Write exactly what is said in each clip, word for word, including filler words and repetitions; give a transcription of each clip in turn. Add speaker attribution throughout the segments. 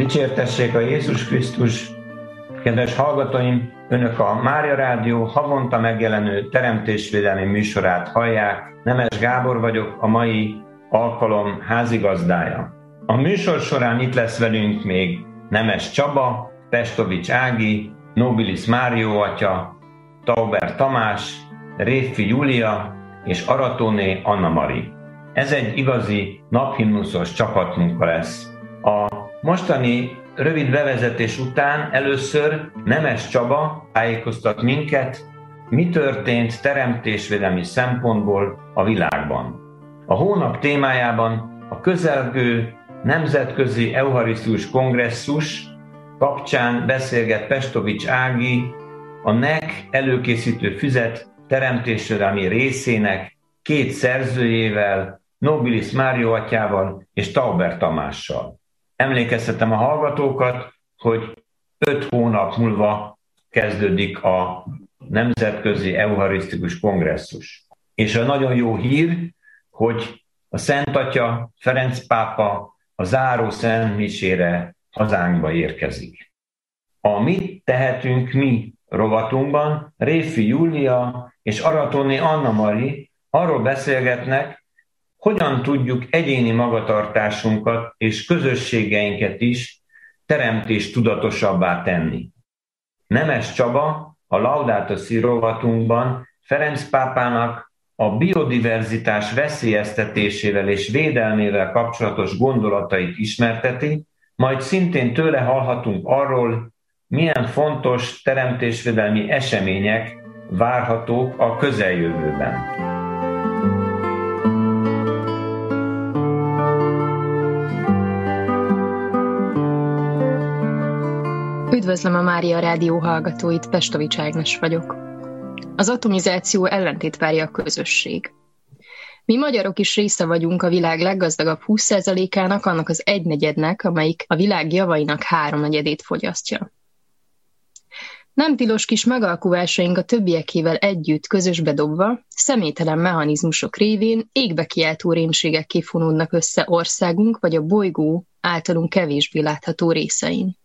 Speaker 1: Dicsértessék a Jézus Krisztus! Kedves hallgatóim, Önök a Mária Rádió havonta megjelenő teremtésvédelmi műsorát hallják. Nemes Gábor vagyok, a mai alkalom házigazdája. A műsor során itt lesz velünk még Nemes Csaba, Pestovics Ági, Nobilis Mário atya, Tauber Tamás, Réfi Júlia és Aratóné Anna Mari. Ez egy igazi naphimnuszos csapatmunka lesz. A mostani rövid bevezetés után először Nemes Csaba tájékoztat minket, mi történt teremtésvédelmi szempontból a világban. A hónap témájában a közelgő Nemzetközi Eucharisztikus Kongresszus kapcsán beszélget Pestovics Ági a en e ká előkészítő füzet teremtésvédelmi részének két szerzőjével, Nobilis Mário atyával és Tauber Tamással. Emlékeztetem a hallgatókat, hogy öt hónap múlva kezdődik a Nemzetközi Eucharisztikus Kongresszus. És a nagyon jó hír, hogy a Szent Atya, Ferenc pápa a záró szentmisére hazánkba érkezik. A Mit tehetünk mi rovatunkban Réfi Júlia és Aratóné Anna Mari arról beszélgetnek, hogyan tudjuk egyéni magatartásunkat és közösségeinket is teremtés tudatosabbá tenni. Nemes Csaba a Laudato Si rovatunkban Ferenc pápának a biodiverzitás veszélyeztetésével és védelmével kapcsolatos gondolatait ismerteti, majd szintén tőle hallhatunk arról, milyen fontos teremtésvédelmi események várhatók a közeljövőben.
Speaker 2: Üdvözlöm a Mária Rádió hallgatóit, Pestovics Ágnes vagyok. Az atomizáció ellentét várja a közösség. Mi magyarok is része vagyunk a világ leggazdagabb húsz százalékának, annak az egynegyednek, amelyik a világ javainak háromnegyedét fogyasztja. Nem tilos kis megalkuvásaink a többiekével együtt közösbe dobva, személytelen mechanizmusok révén égbe kiáltó rémségek kifonódnak össze országunk vagy a bolygó általunk kevésbé látható részein.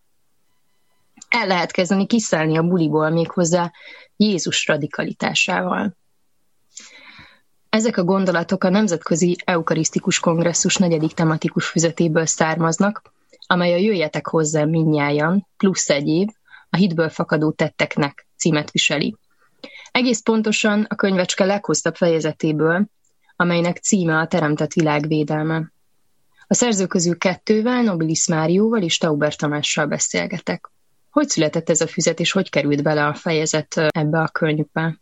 Speaker 2: El lehet kezdeni kiszállni a buliból méghozzá Jézus radikalitásával. Ezek a gondolatok a Nemzetközi Eucharisztikus Kongresszus negyedik tematikus füzetéből származnak, amely a Jöjjetek hozzám mindnyájan, plusz egy év, a hitből fakadó tetteknek címet viseli. Egész pontosan a könyvecske leghosszabb fejezetéből, amelynek címe a teremtett világ védelme. A szerző közül kettővel, Nobilis Márióval és Tauber Tamással beszélgetek. Hogy született ez a füzet, és hogy került bele a fejezet ebbe a könyvbe?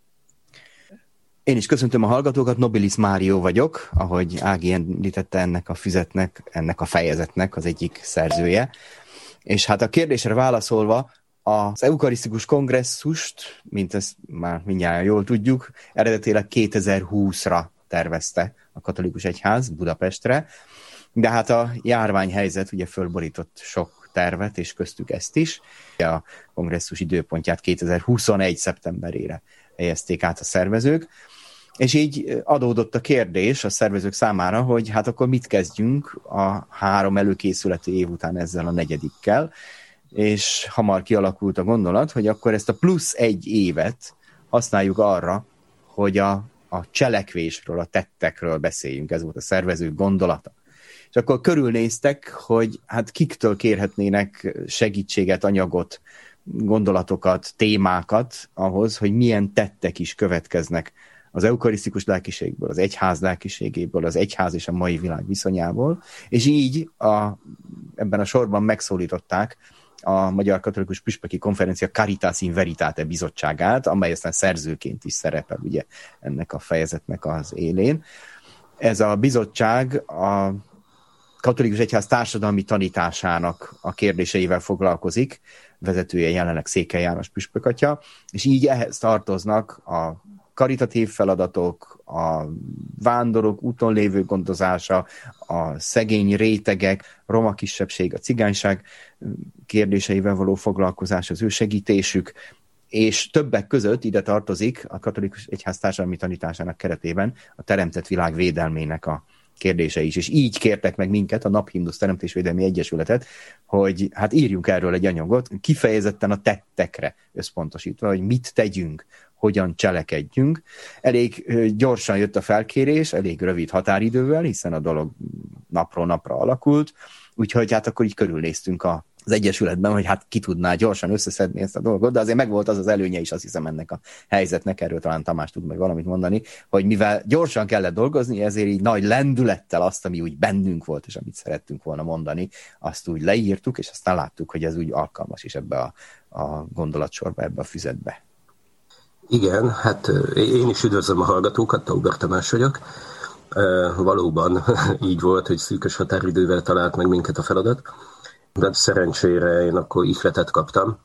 Speaker 3: Én is köszöntöm a hallgatókat, Nobilis Mário vagyok, ahogy Ági említette, ennek a füzetnek, ennek a fejezetnek az egyik szerzője. És hát a kérdésre válaszolva, az Eucharisztikus Kongresszust, mint ezt már mindjárt jól tudjuk, eredetileg kétezer-húszra tervezte a katolikus egyház Budapestre, de hát a járványhelyzet ugye fölborított sok tervet, és köztük ezt is. A kongresszus időpontját kétezer-huszonegy szeptemberére helyezték át a szervezők, és így adódott a kérdés a szervezők számára, hogy hát akkor mit kezdjünk a három előkészületi év után ezzel a negyedikkel, és hamar kialakult a gondolat, hogy akkor ezt a plusz egy évet használjuk arra, hogy a, a cselekvésről, a tettekről beszéljünk. Ez volt a szervezők gondolata. És akkor körülnéztek, hogy hát kiktől kérhetnének segítséget, anyagot, gondolatokat, témákat ahhoz, hogy milyen tettek is következnek az eukarisztikus lelkiségből, az egyház lelkiségéből, az egyház és a mai világ viszonyából, és így a, ebben a sorban megszólították a Magyar Katolikus Püspöki Konferencia Caritas in Veritate bizottságát, amely aztán szerzőként is szerepel ugye ennek a fejezetnek az élén. Ez a bizottság a katolikus egyház társadalmi tanításának a kérdéseivel foglalkozik, vezetője jelenleg Székely János püspökatya, és így ehhez tartoznak a karitatív feladatok, a vándorok, úton lévő gondozása, a szegény rétegek, roma kisebbség, a cigányság kérdéseivel való foglalkozás, az ő segítésük, és többek között ide tartozik a katolikus egyház társadalmi tanításának keretében a teremtett világ védelmének a kérdése is, és így kértek meg minket, a Naphimnusz Teremtésvédelmi Egyesületet, hogy hát írjunk erről egy anyagot, kifejezetten a tettekre összpontosítva, hogy mit tegyünk, hogyan cselekedjünk. Elég gyorsan jött a felkérés, elég rövid határidővel, hiszen a dolog napról napra alakult, úgyhogy hát akkor így körülnéztünk a az Egyesületben, hogy hát ki tudná gyorsan összeszedni ezt a dolgot, de azért megvolt az az előnye is, azt hiszem, ennek a helyzetnek, erről talán Tamás tud majd valamit mondani, hogy mivel gyorsan kellett dolgozni, ezért így nagy lendülettel azt, ami úgy bennünk volt, és amit szerettünk volna mondani, azt úgy leírtuk, és aztán láttuk, hogy ez úgy alkalmas is ebbe a, a gondolatsorba, ebbe a füzetbe.
Speaker 4: Igen, hát én is üdvözlöm a hallgatókat, Tauber Tamás vagyok. Valóban így volt, hogy szűkös határidővel talált meg minket a feladat. De szerencsére én akkor ihletet kaptam,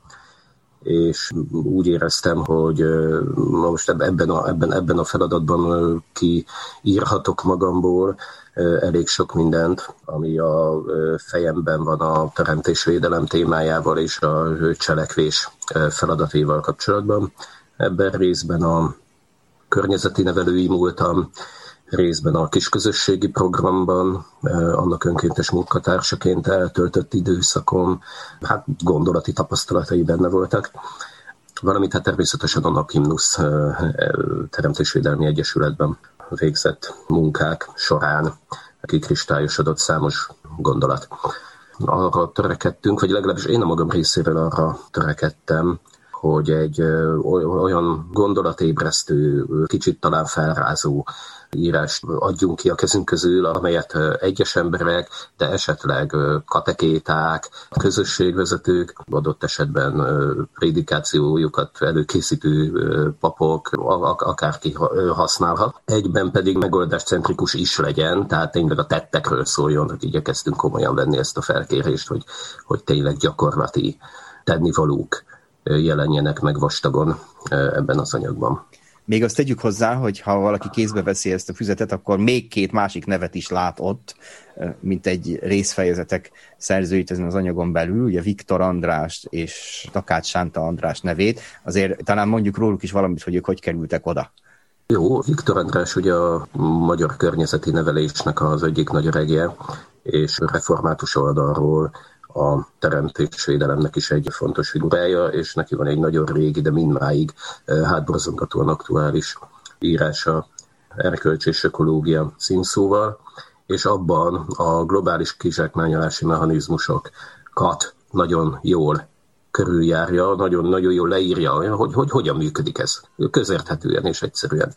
Speaker 4: és úgy éreztem, hogy most ebben a, ebben, ebben a feladatban kiírhatok magamból elég sok mindent, ami a fejemben van a teremtésvédelem témájával és a cselekvés feladatéval kapcsolatban. Ebben részben a környezeti nevelői múltam, részben a kisközösségi programban, annak önkéntes munkatársaként eltöltött időszakom, hát gondolati tapasztalatai benne voltak. Valamint hát természetesen a Naphimnusz Teremtésvédelmi Egyesületben végzett munkák során kikristályosodott számos gondolat. Arra törekedtünk, vagy legalábbis én a magam részéről arra törekedtem, hogy egy olyan gondolatébresztő, kicsit talán felrázó írást adjunk ki a kezünk közül, amelyet egyes emberek, de esetleg katekéták, közösségvezetők, adott esetben prédikációjukat előkészítő papok, akárki használhat. Egyben pedig megoldáscentrikus is legyen, tehát tényleg a tettekről szóljon, hogy igyekeztünk komolyan venni ezt a felkérést, hogy, hogy tényleg gyakorlati tennivalók jelenjenek meg vastagon ebben az anyagban.
Speaker 3: Még azt tegyük hozzá, hogy ha valaki kézbe veszi ezt a füzetet, akkor még két másik nevet is lát ott, mint egy részfejezetek szerzőit ezen az anyagon belül, ugye Viktor Andrást és Takács Sánta András nevét. Azért talán mondjuk róluk is valamit, hogy ők hogy kerültek oda.
Speaker 4: Jó, Viktor András ugye a magyar környezeti nevelésnek az egyik nagy öregje, és református oldalról a teremtésvédelemnek is egy fontos figurája, és neki van egy nagyon régi, de mindmáig hátborzongatóan aktuális írása, Erkölcs és ökológia címszóval, és abban a globális kizsákmányolási mechanizmusokat nagyon jól körüljárja, nagyon-nagyon jól leírja, hogy, hogy hogyan működik ez, közérthetően és egyszerűen.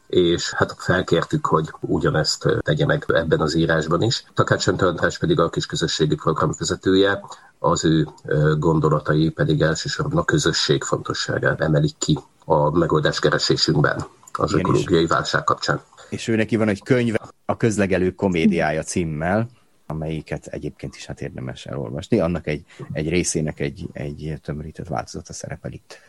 Speaker 4: És hát felkértük, hogy ugyanezt tegye meg ebben az írásban is. Takács Sánta András pedig a kisközösségi program vezetője, az ő gondolatai pedig elsősorban a közösség fontosságát emelik ki a megoldáskeresésünkben az igen, ökológiai válság kapcsán.
Speaker 3: És ő neki van egy könyve, a Közlegelő komédiája címmel, amelyiket egyébként is hát érdemes elolvasni. Annak egy, egy részének egy, egy tömörített változata szerepel itt.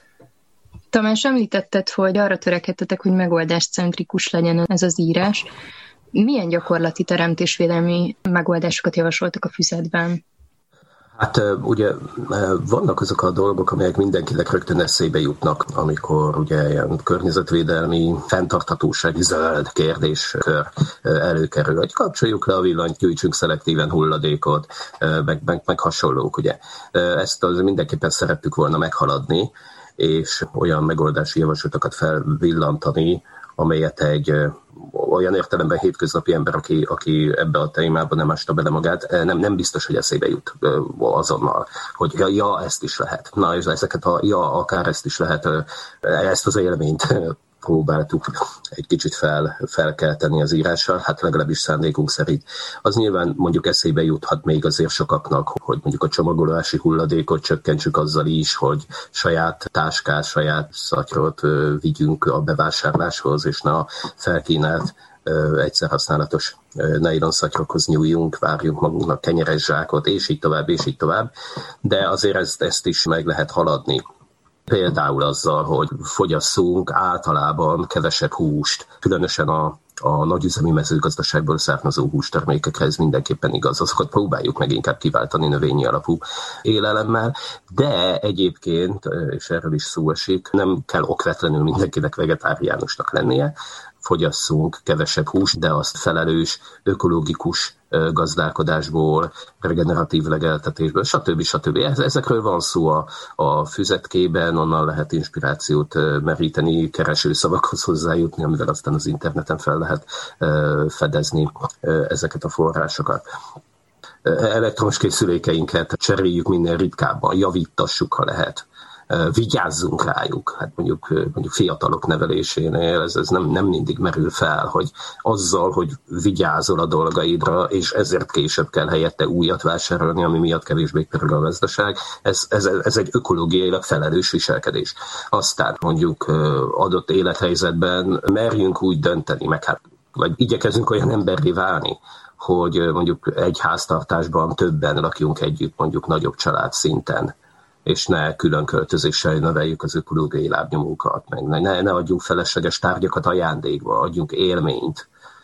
Speaker 2: Tamás, említetted, hogy arra törekedtetek, hogy megoldáscentrikus legyen ez az írás. Milyen gyakorlati teremtésvédelmi megoldásokat javasoltak a füzetben?
Speaker 4: Hát ugye vannak azok a dolgok, amelyek mindenkinek rögtön eszébe jutnak, amikor ugye ilyen környezetvédelmi, fenntarthatósági zöld kérdéskör előkerül, hogy kapcsoljuk le a villanyt, gyűjtsünk szelektíven hulladékot, meg, meg, meg hasonlók, ugye. Ezt az mindenképpen szerettük volna meghaladni, és olyan megoldási javaslatokat felvillantani, amelyet egy olyan értelemben hétköznapi ember, aki, aki ebbe a témába nem ásta bele magát, nem, nem biztos, hogy eszébe jut azonnal, hogy ja, ja, ezt is lehet. Na, és ezeket a ja, akár ezt is lehet, ezt az élményt próbáltuk egy kicsit fel, felkelteni az írással, hát legalábbis szándékunk szerint. Az nyilván mondjuk eszébe juthat még azért sokaknak, hogy mondjuk a csomagolási hulladékot csökkentsük azzal is, hogy saját táskát, saját szatyrot vigyünk a bevásárláshoz, és ne a felkínált egyszerhasználatos nylon szatyrokhoz nyúljunk, várjunk magunknak kenyeres zsákot, és így tovább, és így tovább. De azért ezt, ezt is meg lehet haladni. Például azzal, hogy fogyasszunk általában kevesebb húst, különösen a, a nagyüzemi mezőgazdaságból származó hústermékekre ez mindenképpen igaz, azokat próbáljuk meg inkább kiváltani növényi alapú élelemmel, de egyébként, és erről is szó esik, nem kell okvetlenül mindenkinek vegetáriánusnak lennie, fogyasszunk kevesebb húst, de azt felelős, ökológikus gazdálkodásból, regeneratív legeltetésből, stb. stb. Ezekről van szó a, a füzetkében, onnan lehet inspirációt meríteni, keresőszavakhoz hozzájutni, amivel aztán az interneten fel lehet fedezni ezeket a forrásokat. Elektromos készülékeinket cseréljük minél ritkábban, javítassuk, ha lehet. Vigyázzunk rájuk, hát mondjuk, mondjuk fiatalok nevelésénél ez, ez nem, nem mindig merül fel, hogy azzal, hogy vigyázol a dolgaidra, és ezért később kell helyette újat vásárolni, ami miatt kevésbé kerül a gazdaság, ez, ez, ez egy ökológiailag felelős viselkedés. Aztán mondjuk adott élethelyzetben merjünk úgy dönteni, meg hát, vagy igyekezünk olyan emberré válni, hogy mondjuk egy háztartásban többen lakjunk együtt, mondjuk nagyobb család szinten, és ne külön költözéssel növeljük az ökológiai lábnyomunkat, meg ne, ne adjunk felesleges tárgyakat ajándékba, adjunk élményt.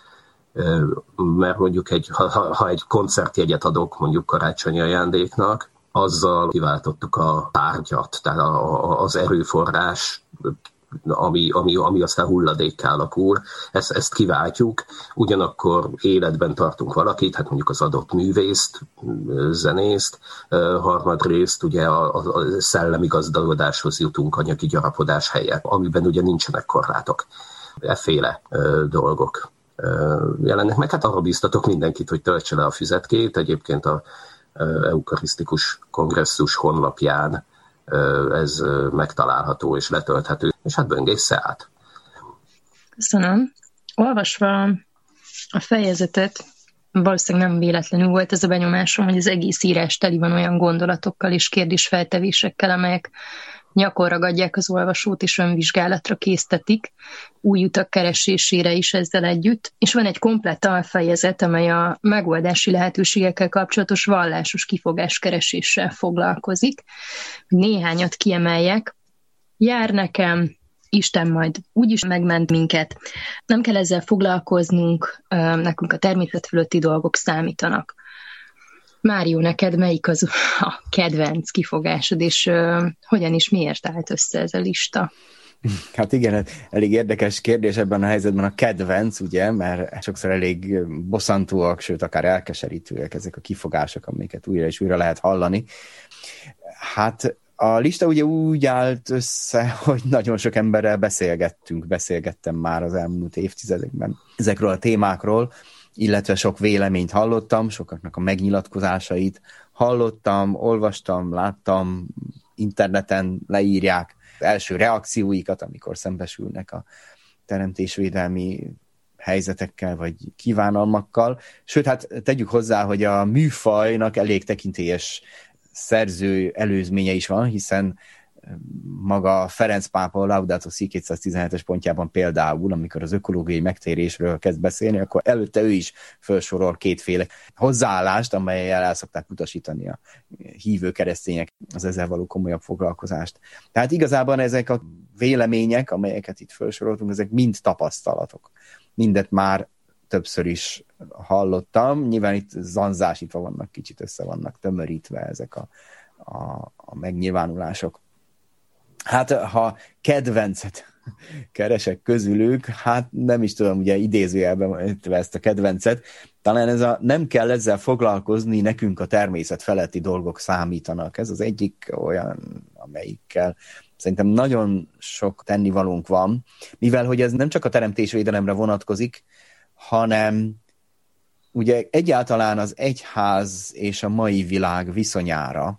Speaker 4: Mert mondjuk egy, ha, ha egy koncertjegyet adok mondjuk karácsonyi ajándéknak, azzal kiváltottuk a tárgyat, tehát az erőforrás, ami, ami, ami aztán hulladékká alakul, ezt, ezt kiváltjuk, ugyanakkor életben tartunk valakit, hát mondjuk az adott művészt, zenészt, harmadrészt ugye a, a szellemi gazdagodáshoz jutunk anyagi gyarapodás helyett, amiben ugye nincsenek korlátok, efféle dolgok jelennek meg. Hát arra bíztatok mindenkit, hogy töltse le a füzetkét, egyébként a Eukarisztikus Kongresszus honlapján ez megtalálható és letölthető, és hát böngészze át.
Speaker 2: Köszönöm. Olvasva a fejezetet, valószínűleg nem véletlenül volt ez a benyomásom, hogy az egész írás teli van olyan gondolatokkal és kérdésfeltevésekkel, amelyek nyakon ragadják az olvasót és önvizsgálatra késztetik, új utak keresésére is ezzel együtt. És van egy komplett alfejezet, amely a megoldási lehetőségekkel kapcsolatos vallásos kifogáskereséssel foglalkozik. Néhányat kiemeljek. Jár nekem, Isten majd úgyis megment minket. Nem kell ezzel foglalkoznunk, nekünk a természet fölötti dolgok számítanak. Mário, neked melyik az a kedvenc kifogásod, és uh, hogyan és miért állt össze ez a lista?
Speaker 3: Hát igen, elég érdekes kérdés ebben a helyzetben a kedvenc, ugye, mert sokszor elég bosszantóak, sőt, akár elkeserítőek ezek a kifogások, amiket újra és újra lehet hallani. Hát a lista ugye úgy állt össze, hogy nagyon sok emberrel beszélgettünk, beszélgettem már az elmúlt évtizedekben ezekről a témákról, illetve sok véleményt hallottam, sokaknak a megnyilatkozásait hallottam, olvastam, láttam, interneten leírják első reakcióikat, amikor szembesülnek a teremtésvédelmi helyzetekkel, vagy kívánalmakkal. Sőt, hát tegyük hozzá, hogy a műfajnak elég tekintélyes szerző előzménye is van, hiszen maga Ferenc pápa a Laudato Si kétszáztizenhetes pontjában például, amikor az ökológiai megtérésről kezd beszélni, akkor előtte ő is felsorol kétféle hozzáállást, amellyel el szokták utasítani a hívő keresztények az ezzel való komolyabb foglalkozást. Tehát igazából ezek a vélemények, amelyeket itt felsoroltunk, ezek mind tapasztalatok. Mindet már többször is hallottam. Nyilván itt zanzásítva vannak, kicsit össze vannak tömörítve ezek a, a, a megnyilvánulások. Hát, ha kedvencet keresek közülük, hát nem is tudom, ugye idézőjelben ezt a kedvencet, talán ez a nem kell ezzel foglalkozni, nekünk a természet feletti dolgok számítanak. Ez az egyik olyan, amelyikkel szerintem nagyon sok tennivalónk van, mivel hogy ez nem csak a teremtésvédelemre vonatkozik, hanem ugye egyáltalán az egyház és a mai világ viszonyára,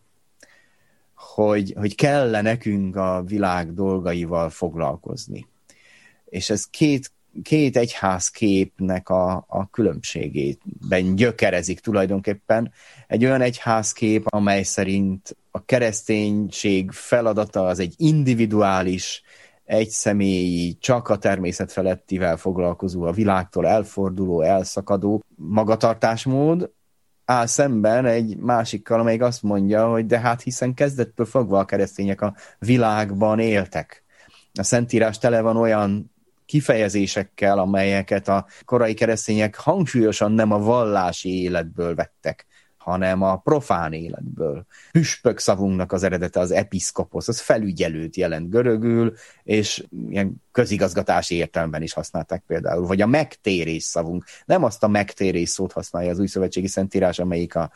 Speaker 3: hogy, hogy kell nekünk a világ dolgaival foglalkozni. És ez két, két egyházképnek a, a különbségében gyökerezik tulajdonképpen. Egy olyan egyházkép, amely szerint a kereszténység feladata az egy individuális, egyszemélyi, csak a természet felettivel foglalkozó, a világtól elforduló, elszakadó magatartásmód, áll szemben egy másikkal, amelyik azt mondja, hogy de hát hiszen kezdettől fogva a keresztények a világban éltek. A Szentírás tele van olyan kifejezésekkel, amelyeket a korai keresztények hangsúlyosan nem a vallási életből vettek, hanem a profán életből. Püspök szavunknak az eredete az episzkoposz, az felügyelőt jelent görögül, és ilyen közigazgatási értelemben is használták például. Vagy a megtérés szavunk. Nem azt a megtérés szót használja az újszövetségi szentírás, amelyik a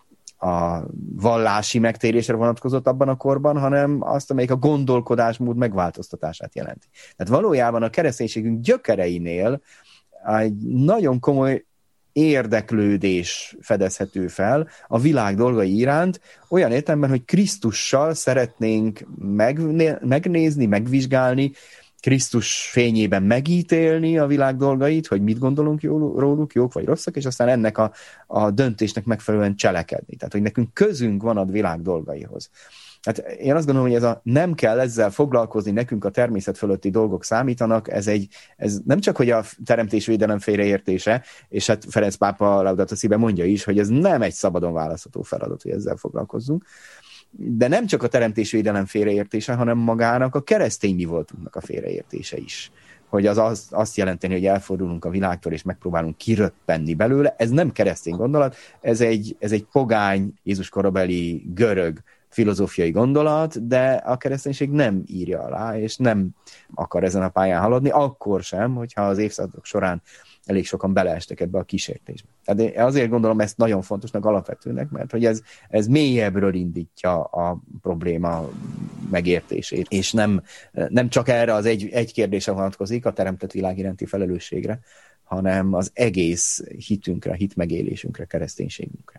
Speaker 3: a vallási megtérésre vonatkozott abban a korban, hanem azt, amelyik a gondolkodásmód megváltoztatását jelenti. Tehát valójában a kereszténységünk gyökereinél egy nagyon komoly érdeklődés fedezhető fel a világ dolgai iránt, olyan értelemben, hogy Krisztussal szeretnénk megnézni, megvizsgálni, Krisztus fényében megítélni a világ dolgait, hogy mit gondolunk róluk, jók vagy rosszak, és aztán ennek a, a döntésnek megfelelően cselekedni. Tehát, hogy nekünk közünk van a világ dolgaihoz. Hát én azt gondolom, hogy ez a nem kell ezzel foglalkozni, nekünk a természet fölötti dolgok számítanak, ez, egy, ez nem csak, hogy a teremtésvédelem félreértése, és hát Ferenc pápa Laudato Si-ben mondja is, hogy ez nem egy szabadon választható feladat, hogy ezzel foglalkozzunk, de nem csak a teremtésvédelem félreértése, hanem magának a keresztény mi voltunknak a félreértése is. Hogy az, az azt jelenteni, hogy elfordulunk a világtól, és megpróbálunk kiröppenni belőle. Ez nem keresztény gondolat, ez egy, ez egy pogány, Jézus korabeli görög filozófiai gondolat, de a kereszténység nem írja alá, és nem akar ezen a pályán haladni, akkor sem, hogyha az évszázadok során elég sokan beleestek ebbe a kísértésbe. Tehát én azért gondolom ezt nagyon fontosnak, alapvetőnek, mert hogy ez, ez mélyebbről indítja a probléma megértését, és nem, nem csak erre az egy, egy kérdésre vonatkozik, a teremtett világ iránti felelősségre, hanem az egész hitünkre, hitmegélésünkre, kereszténységünkre.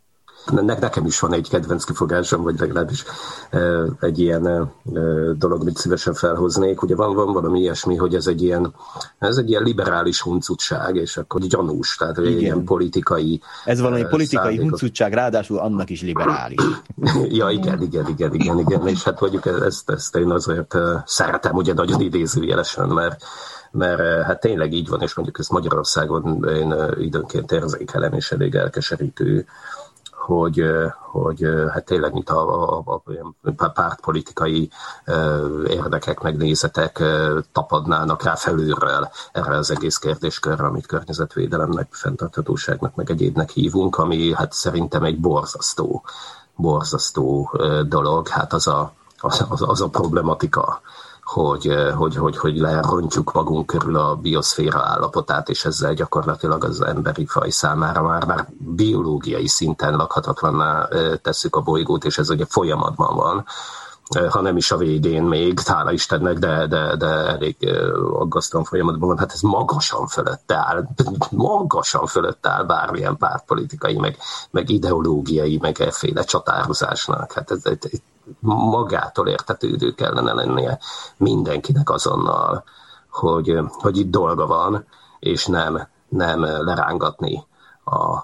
Speaker 4: Nekem is van egy kedvenc kifogásom, vagy legalábbis egy ilyen dolog, amit szívesen felhoznék. Ugye van, van valami ilyesmi, hogy ez egy ilyen, ez egy ilyen liberális huncutság, és akkor gyanús, tehát egy ilyen politikai...
Speaker 3: Ez valami politikai szándékot. Huncutság, ráadásul annak is liberális.
Speaker 4: Ja, igen, igen, igen, igen, igen, és hát mondjuk ezt, ezt én azért szeretem, ugye nagyon idézőjelesen, mert mert hát tényleg így van, és mondjuk ezt Magyarországon én időnként érzékelem, és elég elkeserítő, hogy, hogy hát tényleg, mint a, a, a pártpolitikai érdekek, megnézetek tapadnának rá felülről erre az egész kérdéskörre, amit környezetvédelemnek, fenntarthatóságnak, meg egyébnek hívunk, ami hát szerintem egy borzasztó, borzasztó dolog. Hát az a, az, az, az a problematika, hogy, hogy, hogy, hogy lerontjuk magunk körül a bioszféra állapotát, és ezzel gyakorlatilag az emberi faj számára már, már biológiai szinten lakhatatlanná tesszük a bolygót, és ez ugye folyamatban van, ha nem is a végén még, hála Istennek, de, de, de elég aggasztóan folyamatban van. Hát ez magasan fölött áll, magasan fölött áll bármilyen pártpolitikai, meg, meg ideológiai, meg efféle csatározásnak. Hát ez, ez magától értetődő kellene lennie mindenkinek azonnal, hogy, hogy itt dolga van, és nem, nem lerángatni a,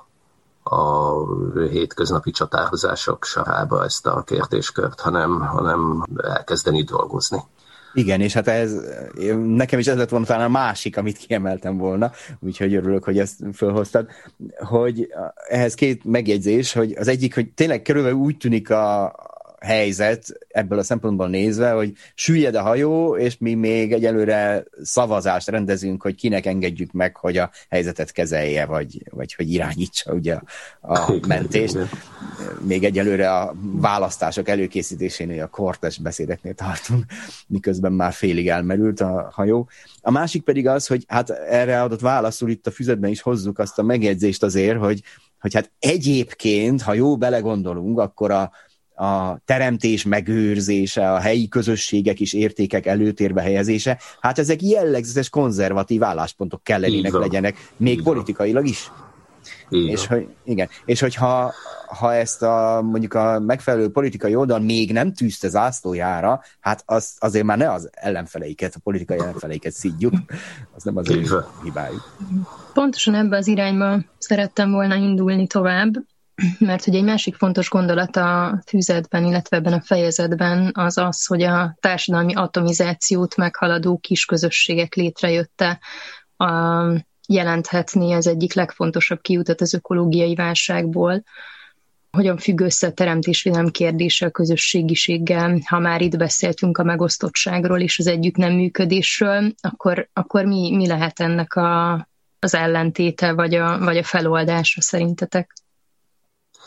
Speaker 4: a hétköznapi csatározások sarába ezt a kérdéskört, hanem, hanem elkezdeni dolgozni.
Speaker 3: Igen, és hát ez, nekem is ez lett volna talán a másik, amit kiemeltem volna, úgyhogy örülök, hogy ezt felhoztad, hogy ehhez két megjegyzés, hogy az egyik, hogy tényleg körülbelül úgy tűnik a helyzet ebből a szempontból nézve, hogy süllyed a hajó, és mi még egyelőre szavazást rendezünk, hogy kinek engedjük meg, hogy a helyzetet kezelje, vagy, vagy hogy irányítsa ugye a mentést. Még egyelőre a választások előkészítésénél, a kortes beszédeknél tartunk, miközben már félig elmerült a hajó. A másik pedig az, hogy hát erre adott válaszul itt a füzetben is hozzuk azt a megjegyzést azért, hogy, hogy hát egyébként, ha jó belegondolunk, akkor a a teremtés megőrzése, a helyi közösségek és értékek előtérbe helyezése, hát ezek jellegzetes konzervatív álláspontok kellenének legyenek, még így politikailag is. És, hogy, igen. és hogyha ha ezt a, mondjuk a megfelelő politikai oldal még nem tűzte zászlójára, hát az, azért már ne az ellenfeleiket, a politikai ellenfeleiket szídjuk, az nem az ő hibájuk.
Speaker 2: Pontosan ebbe az irányba szerettem volna indulni tovább, mert hogy egy másik fontos gondolat a füzetben, illetve ebben a fejezetben az az, hogy a társadalmi atomizációt meghaladó kisközösségek létrejötte a, jelenthetné az egyik legfontosabb kiutat az ökológiai válságból. Hogyan függ össze a teremtésvédelem kérdése a közösségiséggel? Ha már itt beszéltünk a megosztottságról és az együtt nem működésről, akkor, akkor mi, mi lehet ennek a, az ellentéte vagy a, vagy a feloldása szerintetek?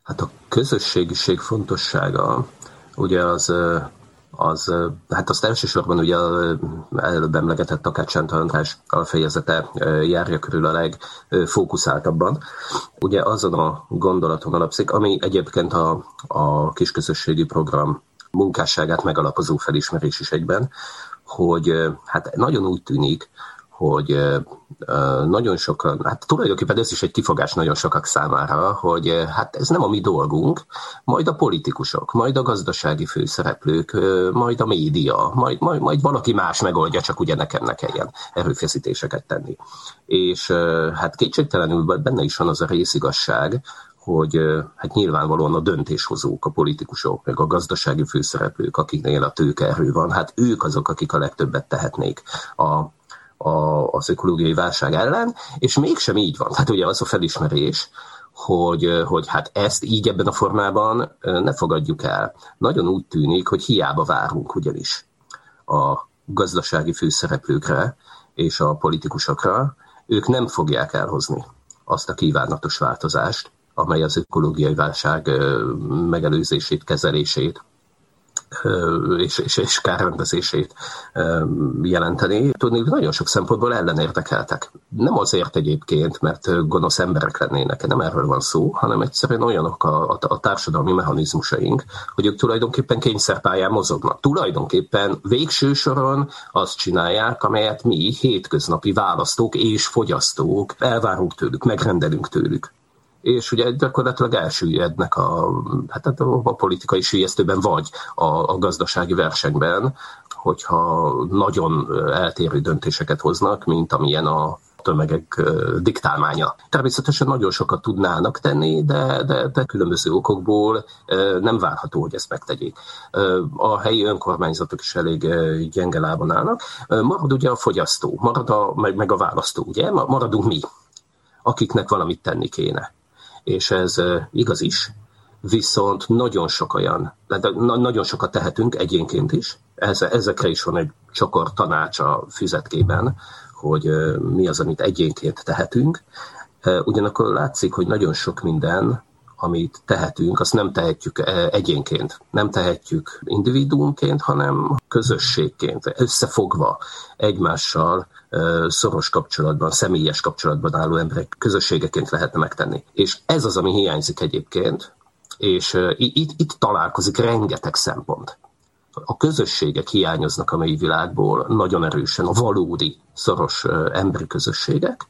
Speaker 4: Hát a közösségiség fontossága, ugye az, az hát azt elsősorban ugye előbb emlegetett Takács Sándor András alfejezete járja körül a legfókuszáltabban. Ugye azon a gondolaton alapszik, ami egyébként a, a kisközösségi program munkásságát megalapozó felismerés is egyben, hogy hát nagyon úgy tűnik, hogy nagyon sokan, hát tulajdonképpen ez is egy kifogás nagyon sokak számára, hogy hát ez nem a mi dolgunk, majd a politikusok, majd a gazdasági főszereplők, majd a média, majd, majd, majd valaki más megoldja, csak ugye nekem ne kelljen erőfeszítéseket tenni. És hát kétségtelenül benne is van az a részigazság, hogy hát nyilvánvalóan a döntéshozók, a politikusok, meg a gazdasági főszereplők, akiknél a tőkeerő van, hát ők azok, akik a legtöbbet tehetnék a A, az ökológiai válság ellen, és mégsem így van. Hát ugye az a felismerés, hogy, hogy hát ezt így ebben a formában ne fogadjuk el. Nagyon úgy tűnik, hogy hiába várunk ugyanis a gazdasági főszereplőkre és a politikusokra, ők nem fogják elhozni azt a kívánatos változást, amely az ökológiai válság megelőzését, kezelését és, és, és kárrendezését jelenteni. Tudni, nagyon sok szempontból ellenérdekeltek. Nem azért egyébként, mert gonosz emberek lennének, nem erről van szó, hanem egyszerűen olyanok a, a, a társadalmi mechanizmusaink, hogy ők tulajdonképpen kényszerpályán mozognak. Tulajdonképpen végső soron azt csinálják, amelyet mi hétköznapi választók és fogyasztók elvárunk tőlük, megrendelünk tőlük. És ugye gyakorlatilag elsüllyednek a, hát a, a politikai süllyesztőben, vagy a, a gazdasági versenyben, hogyha nagyon eltérő döntéseket hoznak, mint amilyen a tömegek diktálmánya. Természetesen nagyon sokat tudnának tenni, de, de, de különböző okokból nem várható, hogy ezt megtegyék. A helyi önkormányzatok is elég gyenge lábon állnak. Marad ugye a fogyasztó, marad a, meg, meg a választó, ugye? Maradunk mi, akiknek valamit tenni kéne. És ez igaz is, viszont nagyon sok olyan, de nagyon sokat tehetünk egyénként is. Ezekre is van egy csokor tanács a füzetkében, hogy mi az, amit egyénként tehetünk. Ugyanakkor látszik, hogy nagyon sok minden, amit tehetünk, azt nem tehetjük egyénként. Nem tehetjük individuumként, hanem közösségként, összefogva egymással szoros kapcsolatban, személyes kapcsolatban álló emberek közösségeként lehetne megtenni. És ez az, ami hiányzik egyébként, és itt, itt találkozik rengeteg szempont. A közösségek hiányoznak a mai világból nagyon erősen, a valódi, szoros emberi közösségek,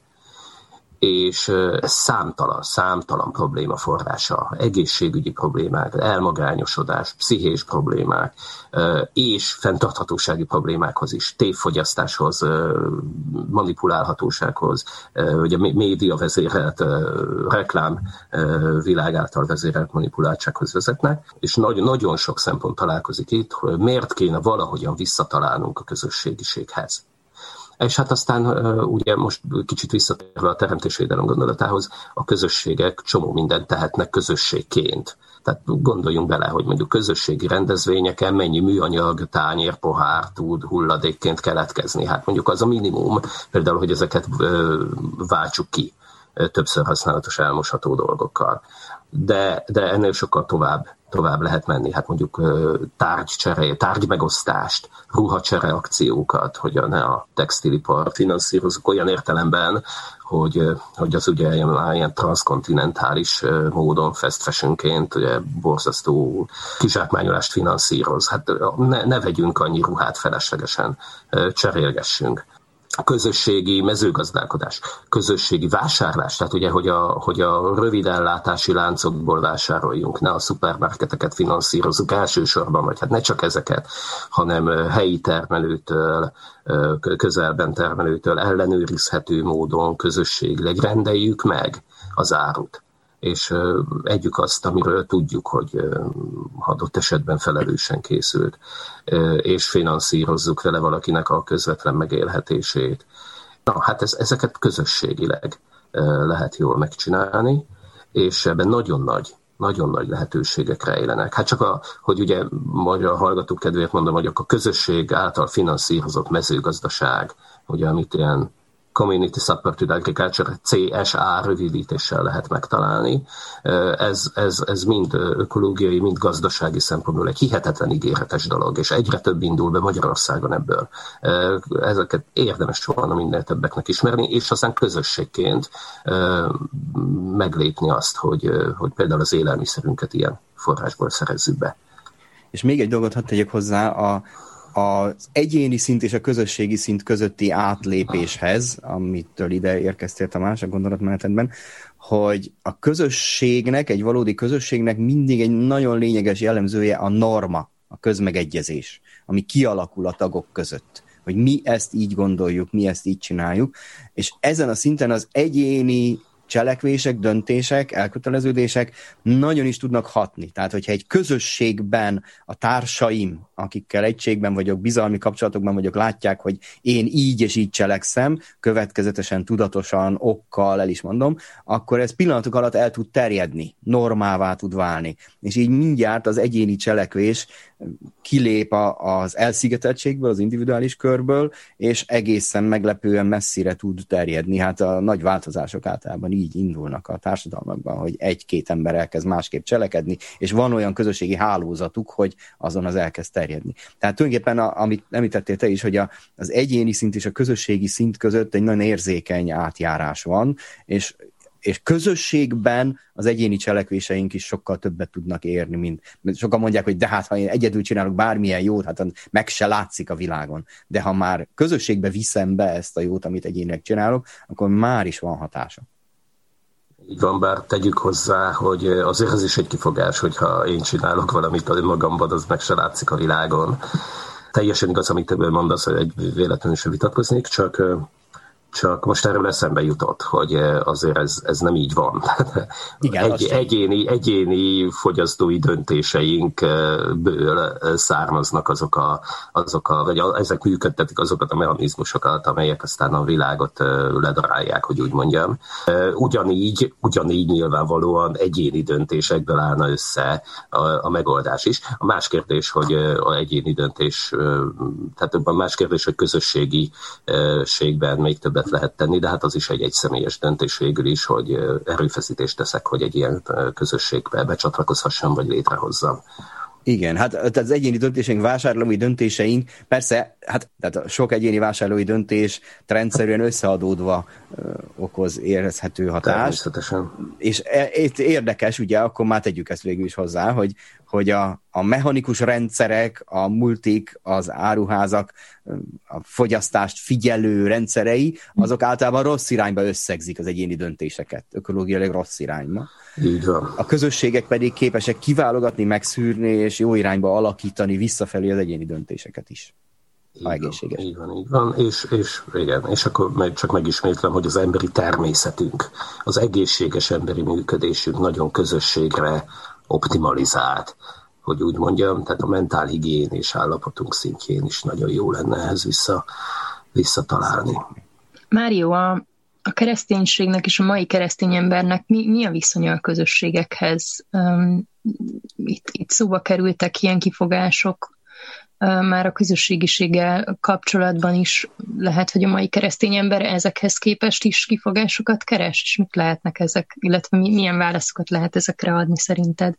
Speaker 4: és ez számtalan, számtalan probléma forrása, egészségügyi problémák, elmagányosodás, pszichés problémák, és fenntarthatósági problémákhoz is, tévfogyasztáshoz, manipulálhatósághoz, ugye média vezérelt, reklám világ által vezérelt manipuláltsághoz vezetnek, és nagyon, nagyon sok szempont találkozik itt, hogy miért kéne valahogyan visszatalálnunk a közösségiséghez. És hát aztán ugye most kicsit visszatérve a teremtésvédelem gondolatához, a közösségek csomó mindent tehetnek közösségként. Tehát gondoljunk bele, hogy mondjuk közösségi rendezvényeken mennyi műanyag, tányér, pohár tud hulladékként keletkezni. Hát mondjuk az a minimum, például, hogy ezeket váltsuk ki többször használatos elmosható dolgokkal. De, de ennél sokkal tovább, tovább lehet menni. Hát mondjuk tárgycsere, tárgymegosztást, ruhacsere akciókat, hogy ne a textilipar finanszírozunk olyan értelemben, hogy, hogy az ugye ilyen, ilyen transzkontinentális módon fast fashionként ugye borzasztó kizsákmányolást finanszíroz. Hát ne, ne vegyünk annyi ruhát feleslegesen, cserélgessünk. Közösségi mezőgazdálkodás, közösségi vásárlás, tehát ugye, hogy a, hogy a rövid ellátási láncokból vásároljunk, ne a szupermarketeket finanszírozunk elsősorban, vagy hát ne csak ezeket, hanem helyi termelőtől, közelben termelőtől ellenőrizhető módon közösségileg rendeljük meg az árut. És együk azt, amiről tudjuk, hogy adott esetben felelősen készült, és finanszírozzuk vele valakinek a közvetlen megélhetését. Na, hát ez, ezeket közösségileg lehet jól megcsinálni, és ebben nagyon nagy, nagyon nagy lehetőségek rejlenek. Hát csak, a, hogy ugye a hallgatók kedvéért mondom, hogy a közösség által finanszírozott mezőgazdaság, ugye amit ilyen Community Supported Agriculture, cé es á rövidítéssel lehet megtalálni. Ez, ez, ez mind ökológiai, mind gazdasági szempontból egy hihetetlen ígéretes dolog, és egyre több indul be Magyarországon ebből. Ezeket érdemes volna minél többeknek ismerni, és aztán közösségként meglépni azt, hogy, hogy például az élelmiszerünket ilyen forrásból szerezzük be.
Speaker 3: És még egy dolgot hadd tegyek hozzá, a, az egyéni szint és a közösségi szint közötti átlépéshez, amitől ide érkeztél Tamás a gondolatmenetedben, hogy a közösségnek, egy valódi közösségnek mindig egy nagyon lényeges jellemzője a norma, a közmegegyezés, ami kialakul a tagok között. Hogy mi ezt így gondoljuk, mi ezt így csináljuk, és ezen a szinten az egyéni cselekvések, döntések, elköteleződések nagyon is tudnak hatni. Tehát, hogyha egy közösségben a társaim, akikkel egységben vagyok, bizalmi kapcsolatokban vagyok, látják, hogy én így és így cselekszem, következetesen, tudatosan, okkal, el is mondom, akkor ez pillanatok alatt el tud terjedni, normává tud válni. És így mindjárt az egyéni cselekvés kilép a, az elszigeteltségből, az individuális körből, és egészen meglepően messzire tud terjedni. Hát a nagy változások általában így indulnak a társadalmakban, hogy egy-két ember elkezd másképp cselekedni, és van olyan közösségi hálózatuk, hogy azon az elkezd terjedni. Tehát tulajdonképpen, a, amit említettél te is, hogy a, az egyéni szint és a közösségi szint között egy nagyon érzékeny átjárás van, és és közösségben az egyéni cselekvéseink is sokkal többet tudnak érni, mint sokan mondják, hogy de hát, ha én egyedül csinálok bármilyen jót, hát meg se látszik a világon. De ha már közösségbe viszem be ezt a jót, amit egyénileg csinálok, akkor már is van hatása.
Speaker 4: Így van, bár tegyük hozzá, hogy azért ez is egy kifogás, hogyha én csinálok valamit önmagamban, az meg se látszik a világon. Teljesen igaz, amit te mondasz, hogy egy véletlenül sem vitatkoznék, csak... Csak most erről eszembe jutott, hogy azért ez, ez nem így van.
Speaker 3: Igen,
Speaker 4: egy, egyéni, egyéni fogyasztói döntéseinkből származnak azok a, azok a, vagy ezek működtetik azokat a mechanizmusokat, amelyek aztán a világot ledarálják, hogy úgy mondjam. Ugyanígy, ugyanígy nyilvánvalóan egyéni döntésekből állna össze a, a megoldás is. A más kérdés, hogy a egyéni döntés, tehát a más kérdés, hogy közösségiségben még többet lehet tenni, de hát az is egy egyszemélyes döntés végül is, hogy erőfeszítést teszek, hogy egy ilyen közösségbe becsatlakozhassam, vagy létrehozzam.
Speaker 3: Igen, hát az egyéni döntéseink, vásárlói döntéseink, persze, hát tehát sok egyéni vásárlói döntés rendszerűen összeadódva ö, okoz érezhető hatást.
Speaker 4: Természetesen.
Speaker 3: És e, érdekes, ugye, akkor már tegyük ezt végül is hozzá, hogy, hogy a, a mechanikus rendszerek, a multik, az áruházak, a fogyasztást figyelő rendszerei, azok általában rossz irányba összegzik az egyéni döntéseket, ökológiailag rossz irányba.
Speaker 4: Így van.
Speaker 3: A közösségek pedig képesek kiválogatni, megszűrni és jó irányba alakítani visszafelé az egyéni döntéseket is. Ha egészséges.
Speaker 4: Így van, így van. És, és, igen, és akkor meg, csak megismétlem, hogy az emberi természetünk, az egészséges emberi működésünk nagyon közösségre optimalizált, hogy úgy mondjam, tehát a mentálhigiénés állapotunk szintjén is nagyon jó lenne ehhez vissza, visszatalálni.
Speaker 2: Mário, a, a kereszténységnek és a mai keresztény embernek mi, mi a viszonya a közösségekhez? Um, itt, itt szóba kerültek ilyen kifogások, uh, már a közösségiséggel kapcsolatban is lehet, hogy a mai keresztény ember ezekhez képest is kifogásokat keres, és mit lehetnek ezek, illetve milyen válaszokat lehet ezekre adni szerinted?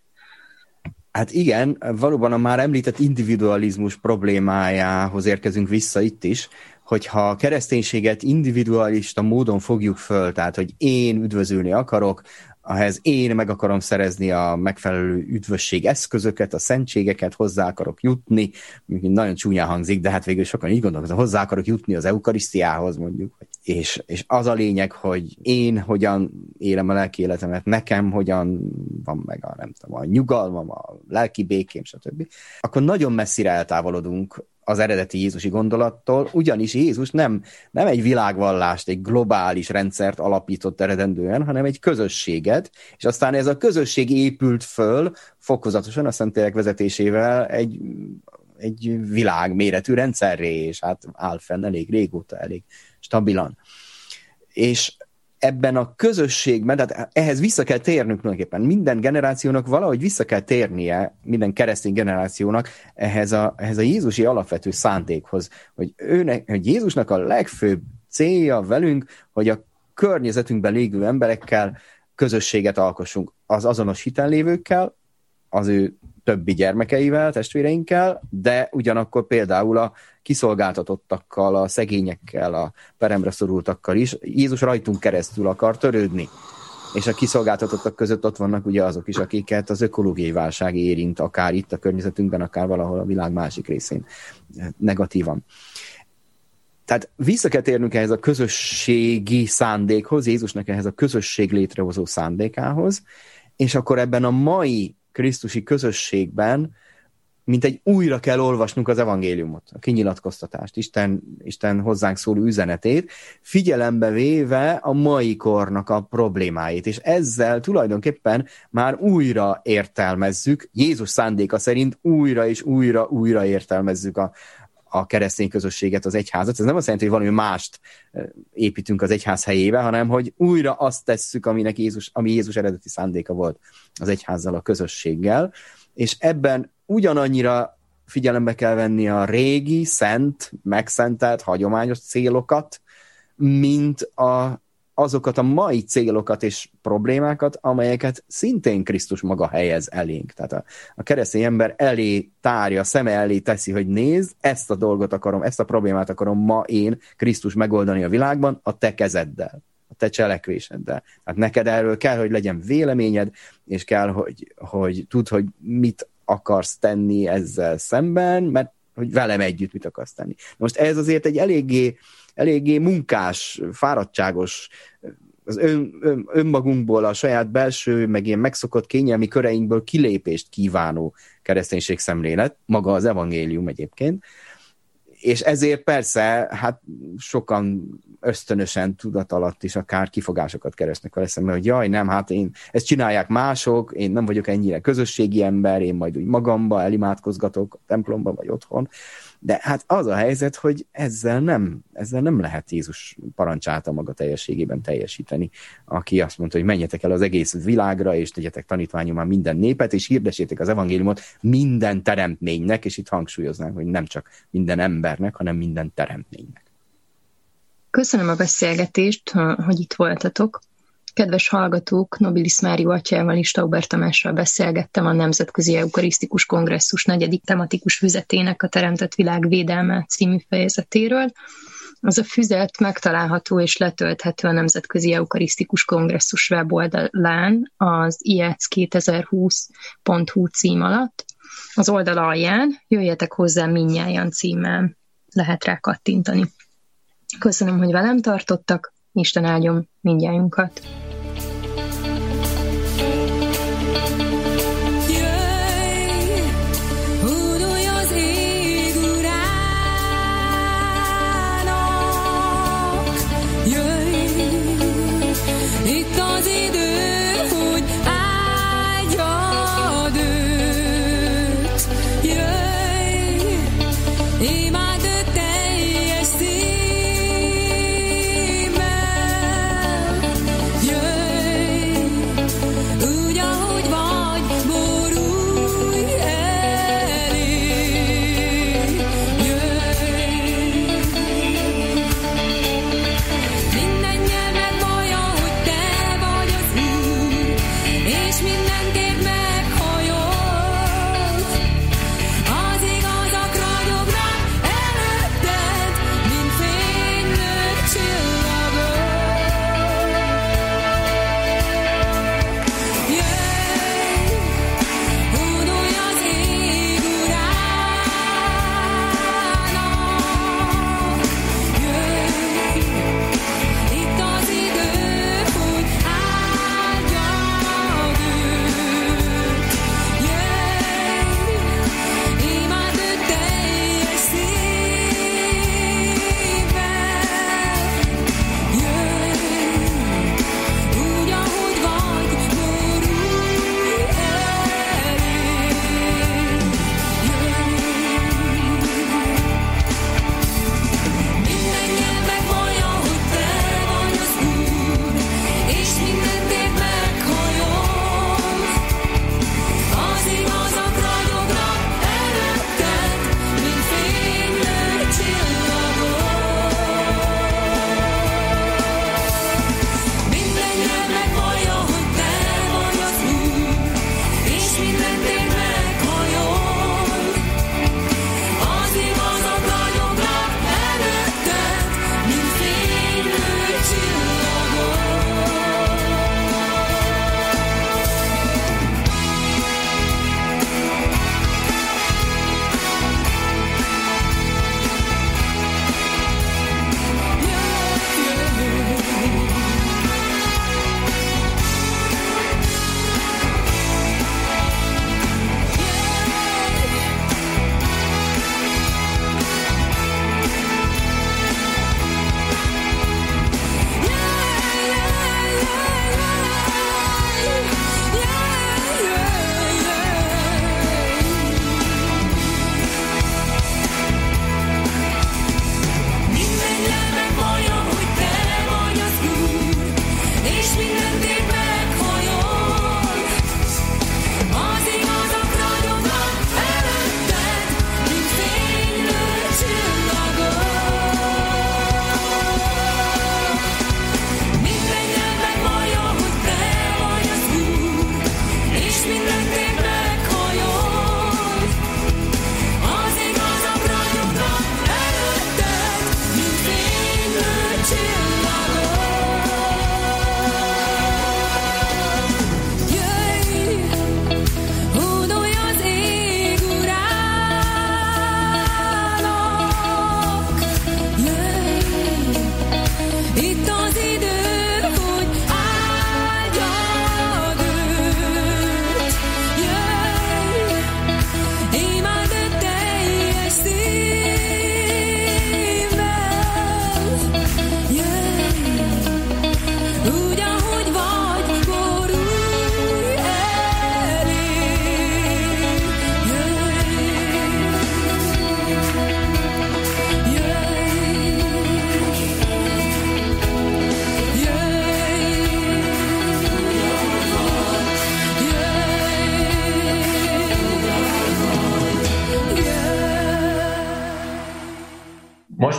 Speaker 3: Hát igen, valóban a már említett individualizmus problémájához érkezünk vissza itt is, hogyha a kereszténységet individualista módon fogjuk föl, tehát hogy én üdvözülni akarok, ahhez én meg akarom szerezni a megfelelő üdvösség eszközöket, a szentségeket, hozzá akarok jutni, nagyon csúnyán hangzik, de hát végül sokan így gondolkoznak, hozzá akarok jutni az eukarisztiához mondjuk, és, és az a lényeg, hogy én hogyan élem a lelki életemet, nekem hogyan van meg a, nem tudom, a nyugalmam, a lelki békém, stb. Akkor nagyon messzire eltávolodunk az eredeti jézusi gondolattól, ugyanis Jézus nem, nem egy világvallást, egy globális rendszert alapított eredendően, hanem egy közösséget, és aztán ez a közösség épült föl fokozatosan a Szentlélek vezetésével egy, egy világméretű rendszerré, és hát áll fenn elég régóta, elég stabilan. És ebben a közösségben, tehát ehhez vissza kell térnünk tulajdonképpen. Minden generációnak valahogy vissza kell térnie, minden keresztény generációnak ehhez a, ehhez a jézusi alapvető szántékhoz, hogy, őnek, hogy Jézusnak a legfőbb célja velünk, hogy a környezetünkben lévő emberekkel közösséget alkossunk, az azonos hiten lévőkkel, az ő többi gyermekeivel, testvéreinkkel, de ugyanakkor például a kiszolgáltatottakkal, a szegényekkel, a peremre szorultakkal is. Jézus rajtunk keresztül akar törődni. És a kiszolgáltatottak között ott vannak ugye azok is, akiket az ökológiai válság érint, akár itt a környezetünkben, akár valahol a világ másik részén negatívan. Tehát vissza kell térnünk ehhez a közösségi szándékhoz, Jézusnak ehhez a közösség létrehozó szándékához, és akkor ebben a mai krisztusi közösségben mint egy újra kell olvasnunk az evangéliumot, a kinyilatkoztatást, Isten, Isten hozzánk szóló üzenetét, figyelembe véve a mai kornak a problémáit, és ezzel tulajdonképpen már újra értelmezzük, Jézus szándéka szerint újra és újra, újra értelmezzük a, a keresztény közösséget, az egyházat. Ez nem azt jelenti, hogy valami mást építünk az egyház helyébe, hanem hogy újra azt tesszük, aminek Jézus, ami Jézus eredeti szándéka volt az egyházzal, a közösséggel, és ebben ugyanannyira figyelembe kell venni a régi, szent, megszentelt, hagyományos célokat, mint a, azokat a mai célokat és problémákat, amelyeket szintén Krisztus maga helyez elénk. Tehát a, a keresztény ember elé tárja, szeme elé teszi, hogy nézd, ezt a dolgot akarom, ezt a problémát akarom ma én, Krisztus megoldani a világban a te kezeddel, a te cselekvéseddel. Hát neked erről kell, hogy legyen véleményed, és kell, hogy, hogy tudd, hogy mit akarsz tenni ezzel szemben, mert hogy velem együtt mit akarsz tenni. Most ez azért egy eléggé, eléggé munkás, fáradtságos, az ön, ön, önmagunkból, a saját belső, meg ilyen megszokott kényelmi köreinkből kilépést kívánó kereszténység szemlélet, maga az evangélium egyébként, és ezért persze, hát sokan ösztönösen, tudat alatt is akár kifogásokat keresnek a eszembe, hogy jaj, nem, hát én, ezt csinálják mások, én nem vagyok ennyire közösségi ember, én majd úgy magamba elimádkozgatok a templomba vagy otthon, de hát az a helyzet, hogy ezzel nem, ezzel nem lehet Jézus parancsát a maga teljességében teljesíteni, aki azt mondta, hogy menjetek el az egész világra, és tegyetek tanítványommá minden népet, és hirdessétek az evangéliumot minden teremtménynek, és itt hangsúlyoznánk, hogy nem csak minden embernek, hanem minden teremtménynek.
Speaker 2: Köszönöm a beszélgetést, hogy itt voltatok. Kedves hallgatók, Nobilis Mário atyával és Tauber Tamással beszélgettem a Nemzetközi Eukarisztikus Kongresszus negyedik tematikus füzetének, a Teremtett Világ védelme című fejezetéről. Az a füzet megtalálható és letölthető a Nemzetközi Eukarisztikus Kongresszus weboldalán az i e c kétezer-húsz pont hu cím alatt. Az oldal alján jöjjetek hozzá mindnyájan címmel lehet rá kattintani. Köszönöm, hogy velem tartottak, Isten áldjon mindnyájunkat!
Speaker 5: És mindenképp meghajol.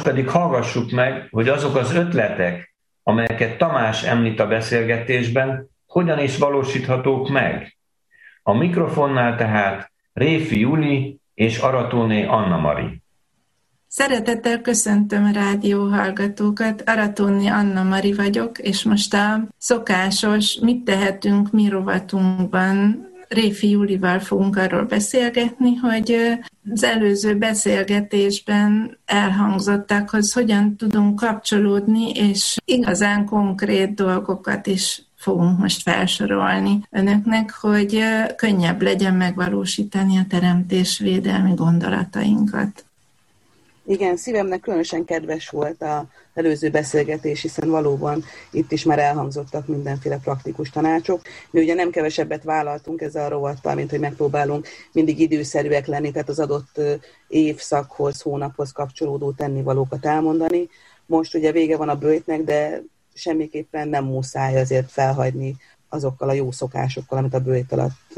Speaker 1: pedig hallgassuk meg, hogy azok az ötletek, amelyeket Tamás említ a beszélgetésben, hogyan is valósíthatók meg. A mikrofonnál tehát Réfi Juli és Aratóné Anna Mari.
Speaker 5: Szeretettel köszöntöm a rádióhallgatókat, Aratóné Anna Mari vagyok, és most a szokásos Mit tehetünk mi rovatunkban Réfi Julival fogunk arról beszélgetni, hogy az előző beszélgetésben elhangzottakhoz hogyan tudunk kapcsolódni, és igazán konkrét dolgokat is fogunk most felsorolni önöknek, hogy könnyebb legyen megvalósítani a teremtésvédelmi gondolatainkat.
Speaker 6: Igen, szívemnek különösen kedves volt az előző beszélgetés, hiszen valóban itt is már elhangzottak mindenféle praktikus tanácsok. Mi ugye nem kevesebbet vállaltunk ezzel a rovattal, mint hogy megpróbálunk mindig időszerűek lenni, tehát az adott évszakhoz, hónaphoz kapcsolódó tennivalókat elmondani. Most ugye vége van a böjtnek, de semmiképpen nem muszáj azért felhagyni azokkal a jó szokásokkal, amit a böjt alatt,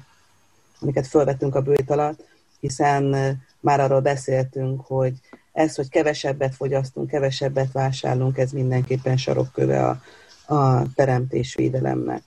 Speaker 6: amiket felvettünk a böjt alatt, hiszen már arról beszéltünk, hogy ez, hogy kevesebbet fogyasztunk, kevesebbet vásárolunk, ez mindenképpen sarokköve a, a teremtésvédelemnek.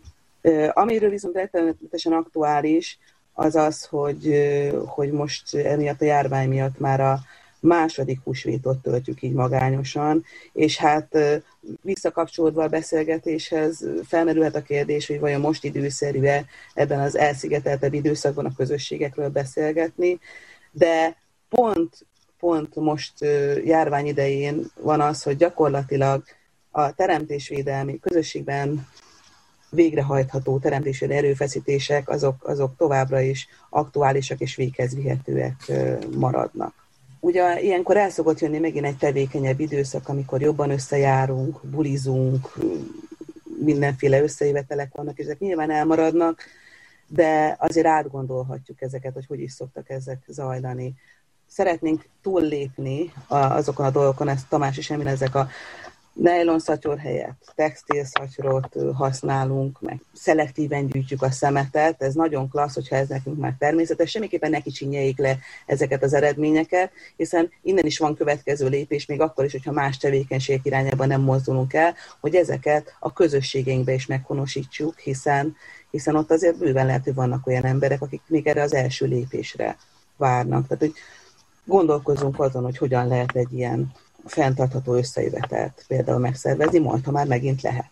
Speaker 6: Amiről viszont rettenetesen aktuális, az az, hogy, hogy most emiatt a járvány miatt már a második húsvétot töltjük így magányosan, és hát visszakapcsolódva a beszélgetéshez felmerülhet a kérdés, hogy vajon most időszerű-e ebben az elszigeteltebb időszakban a közösségekről beszélgetni, de pont, pont most járvány idején van az, hogy gyakorlatilag a teremtésvédelmi közösségben végrehajtható teremtésvédelmi erőfeszítések, azok, azok továbbra is aktuálisak és véghez vihetőek maradnak. Ugye ilyenkor el szokott jönni megint egy tevékenyebb időszak, amikor jobban összejárunk, bulizunk, mindenféle összejövetelek vannak, és ezek nyilván elmaradnak, de azért átgondolhatjuk ezeket, hogy hogy is szoktak ezek zajlani. Szeretnénk túllépni azokon a dolgokon, ezt Tamás is említ, ezek a nylon szatyor helyett textil szatyrot használunk, meg szelektíven gyűjtjük a szemetet, ez nagyon klassz, hogyha ez nekünk már természetes, semmiképpen ne kicsinyeljék le ezeket az eredményeket, hiszen innen is van következő lépés, még akkor is, hogyha más tevékenység irányában nem mozdulunk el, hogy ezeket a közösségeinkbe is meghonosítsuk, hiszen, hiszen ott azért bőven lehet, hogy vannak olyan emberek, akik még erre az első lépésre várnak. Tehát, hogy gondolkozzunk azon, hogy hogyan lehet egy ilyen fenntartható összejövetelt például megszervezni, majd, ha már megint lehet.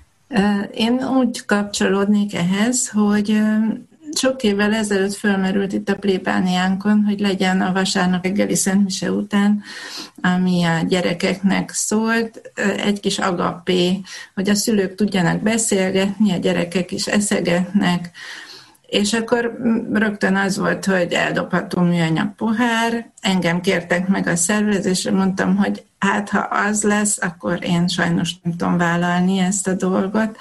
Speaker 5: Én úgy kapcsolódnék ehhez, hogy sok évvel ezelőtt fölmerült itt a plébániánkon, hogy legyen a vasárnap reggeli szentmise után, ami a gyerekeknek szólt, egy kis agapé, hogy a szülők tudjanak beszélgetni, a gyerekek is eszegetnek, és akkor rögtön az volt, hogy eldobható műanyag pohár, engem kértek meg a szervezésre, mondtam, hogy hát ha az lesz, akkor én sajnos nem tudom vállalni ezt a dolgot,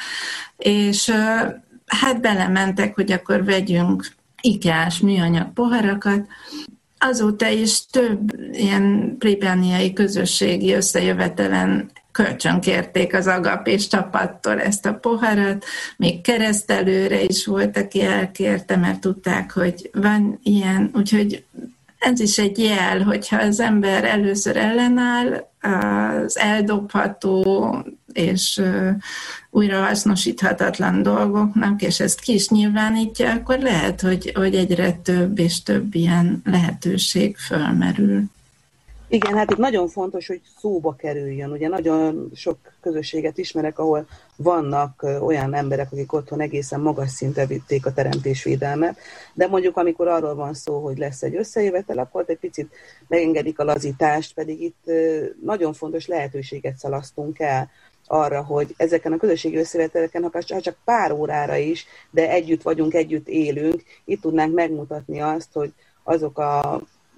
Speaker 5: és hát belementek, hogy akkor vegyünk ikás műanyag poharakat. Azóta is több ilyen plébániai közösségi összejövetelen kölcsönkérték az agapés csapattól ezt a poharat, még keresztelőre is volt, aki elkérte, mert tudták, hogy van ilyen, úgyhogy ez is egy jel, hogyha az ember először ellenáll az eldobható és újra hasznosíthatatlan dolgoknak, és ezt ki is nyilvánítja, akkor lehet, hogy, hogy egyre több és több ilyen lehetőség fölmerül.
Speaker 6: Igen, hát itt nagyon fontos, hogy szóba kerüljön. Ugye nagyon sok közösséget ismerek, ahol vannak olyan emberek, akik otthon egészen magas szintre vitték a teremtésvédelmet, de mondjuk amikor arról van szó, hogy lesz egy összejövetel, akkor egy picit megengedik a lazítást, pedig itt nagyon fontos lehetőséget szalasztunk el arra, hogy ezeken a közösségi összejöveteleken, ha csak pár órára is, de együtt vagyunk, együtt élünk, itt tudnánk megmutatni azt, hogy azok a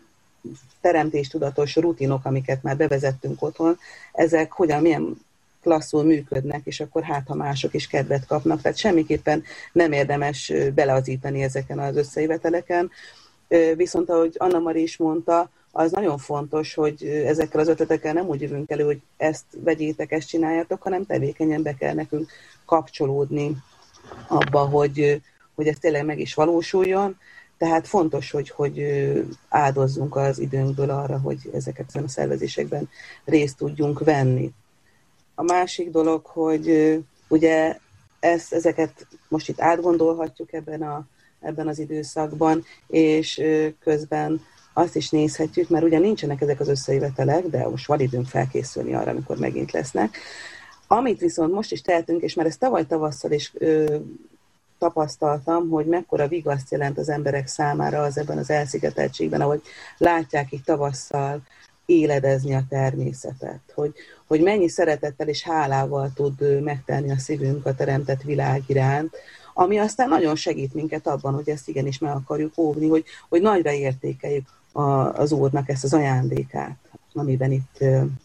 Speaker 6: teremtéstudatos rutinok, amiket már bevezettünk otthon, ezek hogyan, milyen klasszul működnek, és akkor hát, ha mások is kedvet kapnak. Tehát semmiképpen nem érdemes beleazítani ezeken az összejöveteleken. Viszont, ahogy Anna Mari is mondta, az nagyon fontos, hogy ezekkel az ötletekkel nem úgy jövünk elő, hogy ezt vegyétek, ezt csináljátok, hanem tevékenyen be kell nekünk kapcsolódni abba, hogy, hogy ez tényleg meg is valósuljon. Tehát fontos, hogy, hogy áldozzunk az időnkből arra, hogy ezeket a szervezésekben részt tudjunk venni. A másik dolog, hogy ugye ezt, ezeket most itt átgondolhatjuk ebben, a, ebben az időszakban, és közben azt is nézhetjük, mert ugye nincsenek ezek az összejövetelek, de most van időnk felkészülni arra, amikor megint lesznek. Amit viszont most is tehetünk, és már ezt tavaly tavasszal is ö, tapasztaltam, hogy mekkora vigaszt jelent az emberek számára az ebben az elszigeteltségben, ahogy látják itt tavasszal éledezni a természetet, hogy, hogy mennyi szeretettel és hálával tud megtelni a szívünk a teremtett világ iránt, ami aztán nagyon segít minket abban, hogy ezt igenis meg akarjuk óvni, hogy, hogy nagyra értékeljük a, az Úrnak ezt az ajándékát, amiben itt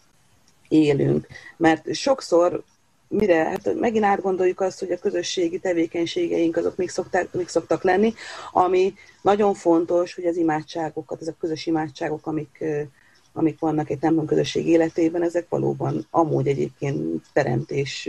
Speaker 6: élünk. Mert sokszor, mire, hát megint átgondoljuk azt, hogy a közösségi tevékenységeink azok mik, szokták, mik szoktak lenni, ami nagyon fontos, hogy az imádságokat, ezek a közös imádságok, amik, amik vannak egy templom közösség életében, ezek valóban amúgy egyébként teremtés,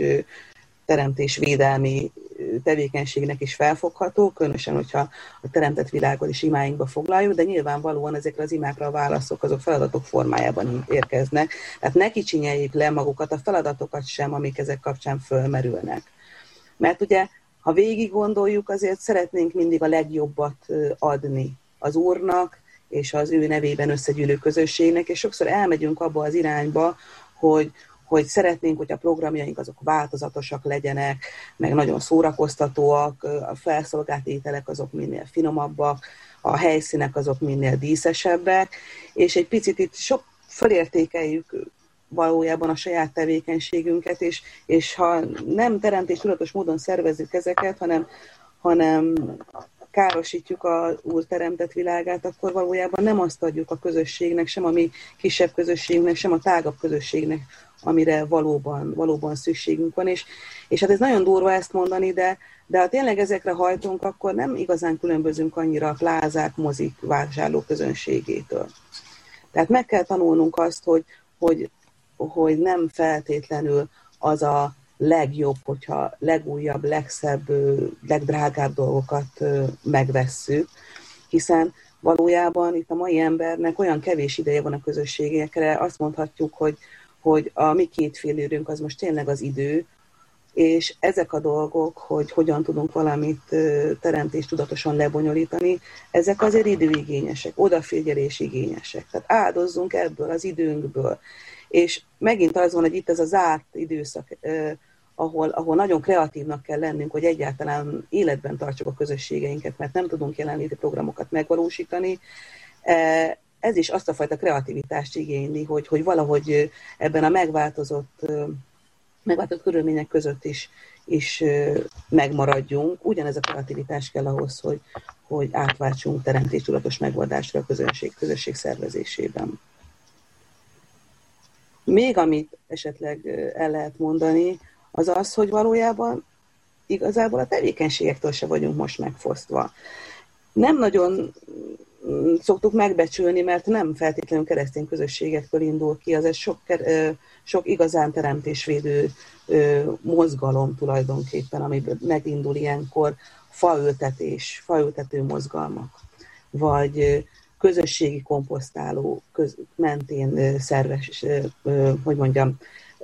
Speaker 6: teremtésvédelmi tevékenységnek is felfogható, különösen, hogyha a teremtett világot is imáinkba foglaljuk, de nyilvánvalóan ezekre az imákra a válaszok azok feladatok formájában érkeznek. Tehát ne kicsinyeljük le magukat, a feladatokat sem, amik ezek kapcsán fölmerülnek. Mert ugye, ha végig gondoljuk, azért szeretnénk mindig a legjobbat adni az Úrnak, és az ő nevében összegyűlő közösségnek, és sokszor elmegyünk abba az irányba, hogy hogy szeretnénk, hogy a programjaink azok változatosak legyenek, meg nagyon szórakoztatóak, a felszolgált ételek azok minél finomabbak, a helyszínek azok minél díszesebbek, és egy picit itt sok felértékeljük valójában a saját tevékenységünket, és, és ha nem teremtés tudatos módon szervezzük ezeket, hanem, hanem károsítjuk az Úr teremtett világát, akkor valójában nem azt adjuk a közösségnek, sem a mi kisebb közösségnek, sem a tágabb közösségnek, amire valóban, valóban szükségünk van. És, és hát ez nagyon durva ezt mondani, de, de ha tényleg ezekre hajtunk, akkor nem igazán különbözünk annyira a plázák, mozik, vásárló közönségétől. Tehát meg kell tanulnunk azt, hogy, hogy, hogy nem feltétlenül az a legjobb, hogyha legújabb, legszebb, legdrágább dolgokat megvesszük, hiszen valójában itt a mai embernek olyan kevés ideje van a közösségekre, azt mondhatjuk, hogy, hogy a mi két félőrünk az most tényleg az idő, és ezek a dolgok, hogy hogyan tudunk valamit teremtés tudatosan lebonyolítani, ezek azért időigényesek, odafigyelés igényesek. Tehát áldozzunk ebből az időnkből. És megint az van, hogy itt ez a zárt időszak, eh, ahol, ahol nagyon kreatívnak kell lennünk, hogy egyáltalán életben tartsuk a közösségeinket, mert nem tudunk jelenléti programokat megvalósítani. Eh, ez is azt a fajta kreativitást igényli, hogy, hogy valahogy ebben a megváltozott, eh, megváltozott körülmények között is, is eh, megmaradjunk. Ugyanez a kreativitás kell ahhoz, hogy, hogy átváltsunk teremtés tudatos megoldásra a közösség, közösség szervezésében. Még amit esetleg el lehet mondani, az az, hogy valójában igazából a tevékenységektől se vagyunk most megfosztva. Nem nagyon szoktuk megbecsülni, mert nem feltétlenül keresztény közösségektől indul ki, az ez sok, sok igazán teremtésvédő mozgalom tulajdonképpen, amiből megindul ilyenkor faültetés, faültető mozgalmak, vagy közösségi komposztáló köz, mentén szerves, hogy mondjam,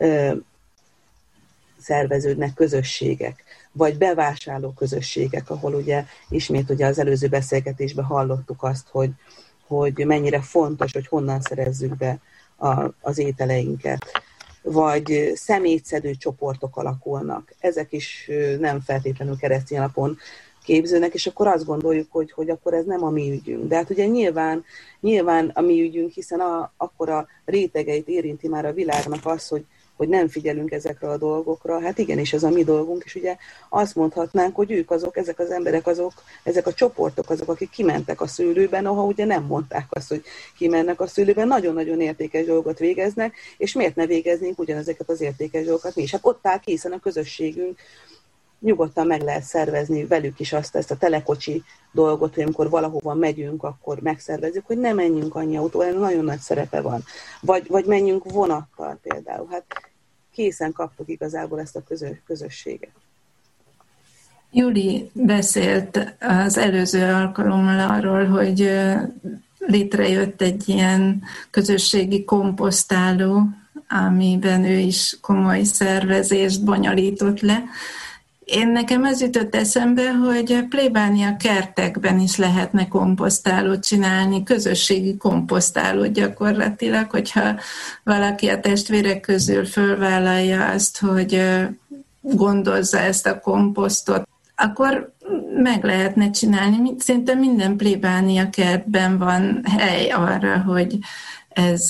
Speaker 6: szerveződnek közösségek, vagy bevásárló közösségek, ahol ugye ismét ugye az előző beszélgetésben hallottuk azt, hogy, hogy mennyire fontos, hogy honnan szerezzük be a, az ételeinket, vagy szemétszedő csoportok alakulnak. Ezek is nem feltétlenül keresztény alapon képzőnek, és akkor azt gondoljuk, hogy, hogy akkor ez nem a mi ügyünk. De hát ugye nyilván, nyilván a mi ügyünk, hiszen a, akkor a rétegeit érinti már a világnak az, hogy, hogy nem figyelünk ezekre a dolgokra. Hát igenis, ez a mi dolgunk, és ugye azt mondhatnánk, hogy ők azok, ezek az emberek azok, ezek a csoportok azok, akik kimentek a szőlőben, noha ugye nem mondták azt, hogy kimennek a szőlőben, nagyon-nagyon értékes dolgot végeznek, és miért ne végeznénk ugyanezeket az értékes dolgokat mi is? Hát ott áll készen a közösségünk, nyugodtan meg lehet szervezni velük is azt, ezt a telekocsi dolgot, hogy amikor valahova megyünk, akkor megszervezzük, hogy ne menjünk annyi autóval, nagyon nagy szerepe van. Vagy, vagy menjünk vonattal például. Hát készen kaptuk igazából ezt a közö, közösséget.
Speaker 5: Júli beszélt az előző alkalommal arról, hogy létrejött egy ilyen közösségi komposztáló, amiben ő is komoly szervezést bonyolított le. Én nekem az jutott eszembe, hogy plébánia kertekben is lehetne komposztálót csinálni, közösségi komposztálót gyakorlatilag, hogyha valaki a testvérek közül fölvállalja azt, hogy gondozza ezt a komposztot, akkor meg lehetne csinálni. Szerintem minden plébánia kertben van hely arra, hogy ez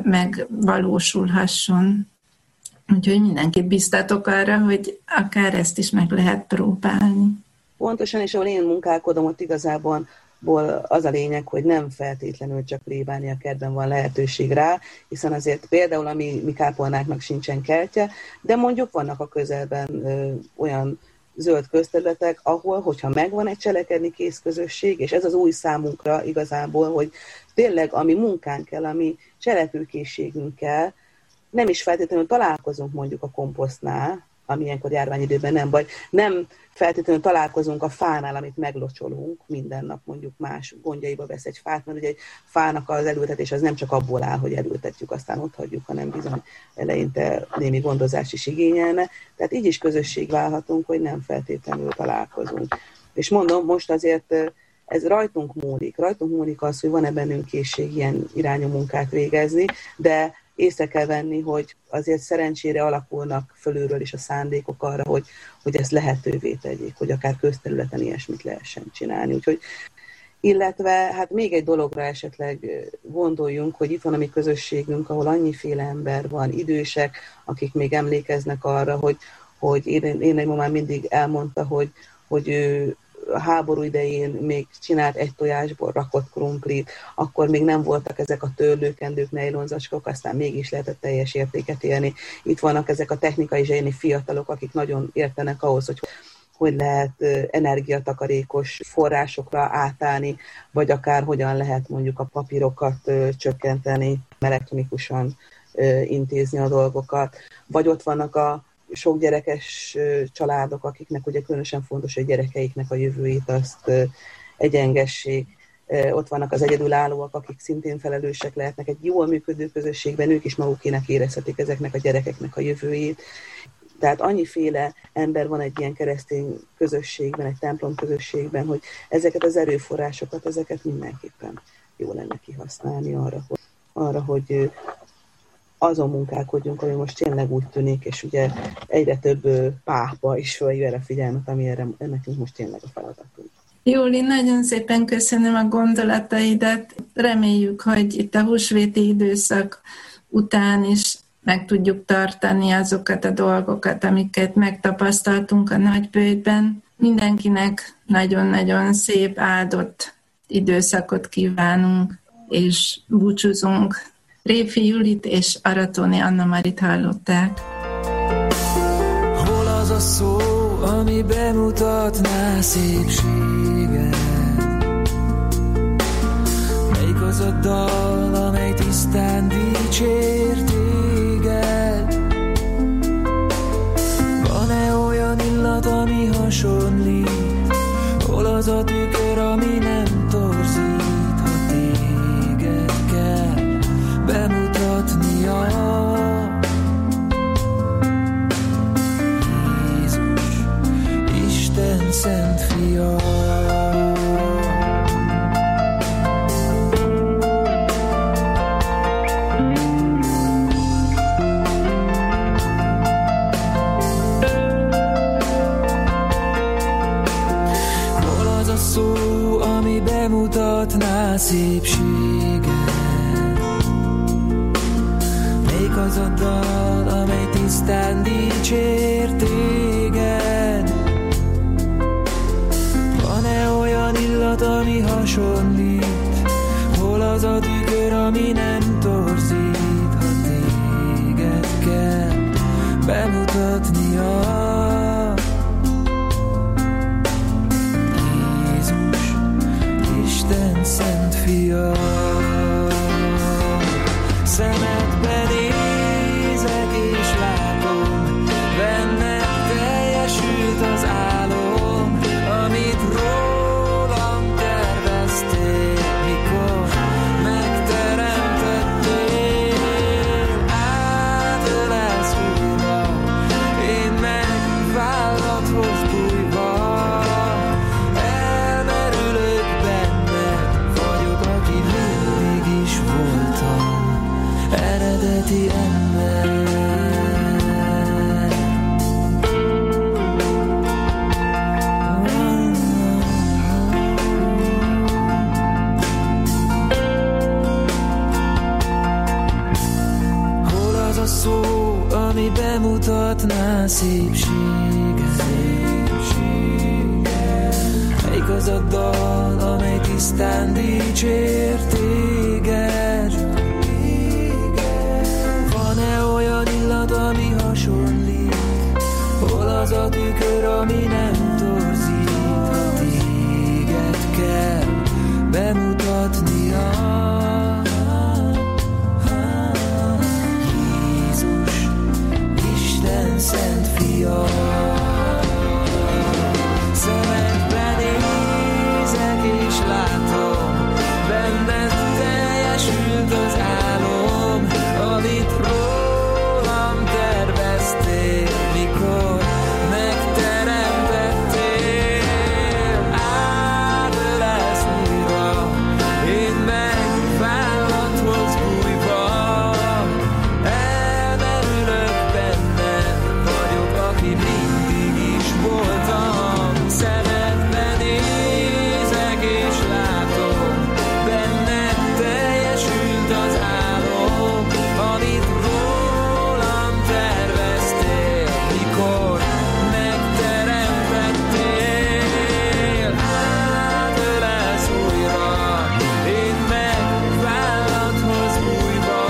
Speaker 5: megvalósulhasson. Úgyhogy mindenkit biztatok arra, hogy akár ezt is meg lehet próbálni.
Speaker 6: Pontosan, és ahol én munkálkodom, ott igazából az a lényeg, hogy nem feltétlenül csak plébánia kertben van lehetőség rá, hiszen azért például a mi, mi kápolnáknak sincsen kertje, de mondjuk vannak a közelben ö, olyan zöld közterületek, ahol, hogyha megvan egy cselekedni kész közösség, és ez az új számunkra igazából, hogy tényleg ami munkánk kell, ami cselekvőkészségünk kell, nem is feltétlenül találkozunk mondjuk a komposztnál, ami ilyenkor járványidőben nem baj, nem feltétlenül találkozunk a fánál, amit meglocsolunk, minden nap mondjuk más gondjaiba vesz egy fát, mert ugye egy fának az elültetés az nem csak abból áll, hogy elültetjük, aztán ott hagyjuk, hanem bizony eleinte némi gondozás is igényelne. Tehát így is közösség válhatunk, hogy nem feltétlenül találkozunk. És mondom, most azért ez rajtunk múlik. Rajtunk múlik az, hogy van-e bennünk készség ilyen irányú munkát végezni, de észre kell venni, hogy azért szerencsére alakulnak fölülről is a szándékok arra, hogy, hogy ezt lehetővé tegyék, hogy akár közterületen ilyesmit lehessen csinálni. Úgyhogy, illetve hát még egy dologra esetleg gondoljunk, hogy itt van a mi közösségünk, ahol annyiféle ember van, idősek, akik még emlékeznek arra, hogy, hogy én, én egy mamám mindig elmondta, hogy, hogy ő a háború idején még csinált egy tojásból rakott krumplit, akkor még nem voltak ezek a törlőkendők, nejlonzacskok, aztán mégis lehetett teljes értéket élni. Itt vannak ezek a technikai zseni fiatalok, akik nagyon értenek ahhoz, hogy hogy lehet energiatakarékos forrásokra átállni, vagy akár hogyan lehet mondjuk a papírokat csökkenteni, elektronikusan intézni a dolgokat. Vagy ott vannak a sok gyerekes családok, akiknek ugye különösen fontos, hogy gyerekeiknek a jövőjét azt egyengessék. Ott vannak az egyedülállóak, akik szintén felelősek lehetnek egy jól működő közösségben, ők is magukének érezhetik ezeknek a gyerekeknek a jövőjét. Tehát annyiféle ember van egy ilyen keresztény közösségben, egy templom közösségben, hogy ezeket az erőforrásokat, ezeket mindenképpen jó lenne kihasználni arra, hogy, arra, hogy azon munkálkodjunk, ami most tényleg úgy tűnik, és ugye egyre több pápa is felhívja a figyelmet, ami erre, nekünk most tényleg a feladatunk.
Speaker 5: Júli, nagyon szépen köszönöm a gondolataidat. Reméljük, hogy itt a húsvéti időszak után is meg tudjuk tartani azokat a dolgokat, amiket megtapasztaltunk a nagybőjtben. Mindenkinek nagyon-nagyon szép, áldott időszakot kívánunk, és búcsúzunk. Réfi Julit és Aratóni Anna-Marit hallották.
Speaker 7: Hol az a szó, ami bemutatná szépséget? Melyik az a dal, amely tisztán dicsér téged? Van-e olyan illat, ami hasonlít? Hol az a tükör, ami nem torzít, ha téged kell bemutatnia? Jézus, Isten szent fia. Hol az a szó, ami bemutatná szépséget? Melyik az a dal, amely tisztán dicsér téged? Van-e olyan illat, ami hasonlít? Hol az a tükör, ami nem torzít, ha téged kell bemutatnia? Jézus, Isten szent fia. Szemedbe nézek és látom, benned teljesült az álom. szépsége, szépsége. Melyik az a dal, amely tisztán dicsér téged? Van-e olyan illat, ami hasonlít? Hol az a tükör, ami nem torzít? Ha téged kell bemutatnia, Jézus, Isten szent fia. Szemedbe nézek és látom, benned teljesült az álom, amit rólam terveztél, mikor megteremtettél. Átölelsz újra, én meg vállathoz bújva, elmerülök benned, vagyok, aki mindig is voltam. Szemedbe nézek és látom, benned teljesült az álom, amit rólam terveztél, mikor megteremtettél. Átölelsz újra, én meg vállathoz bújva,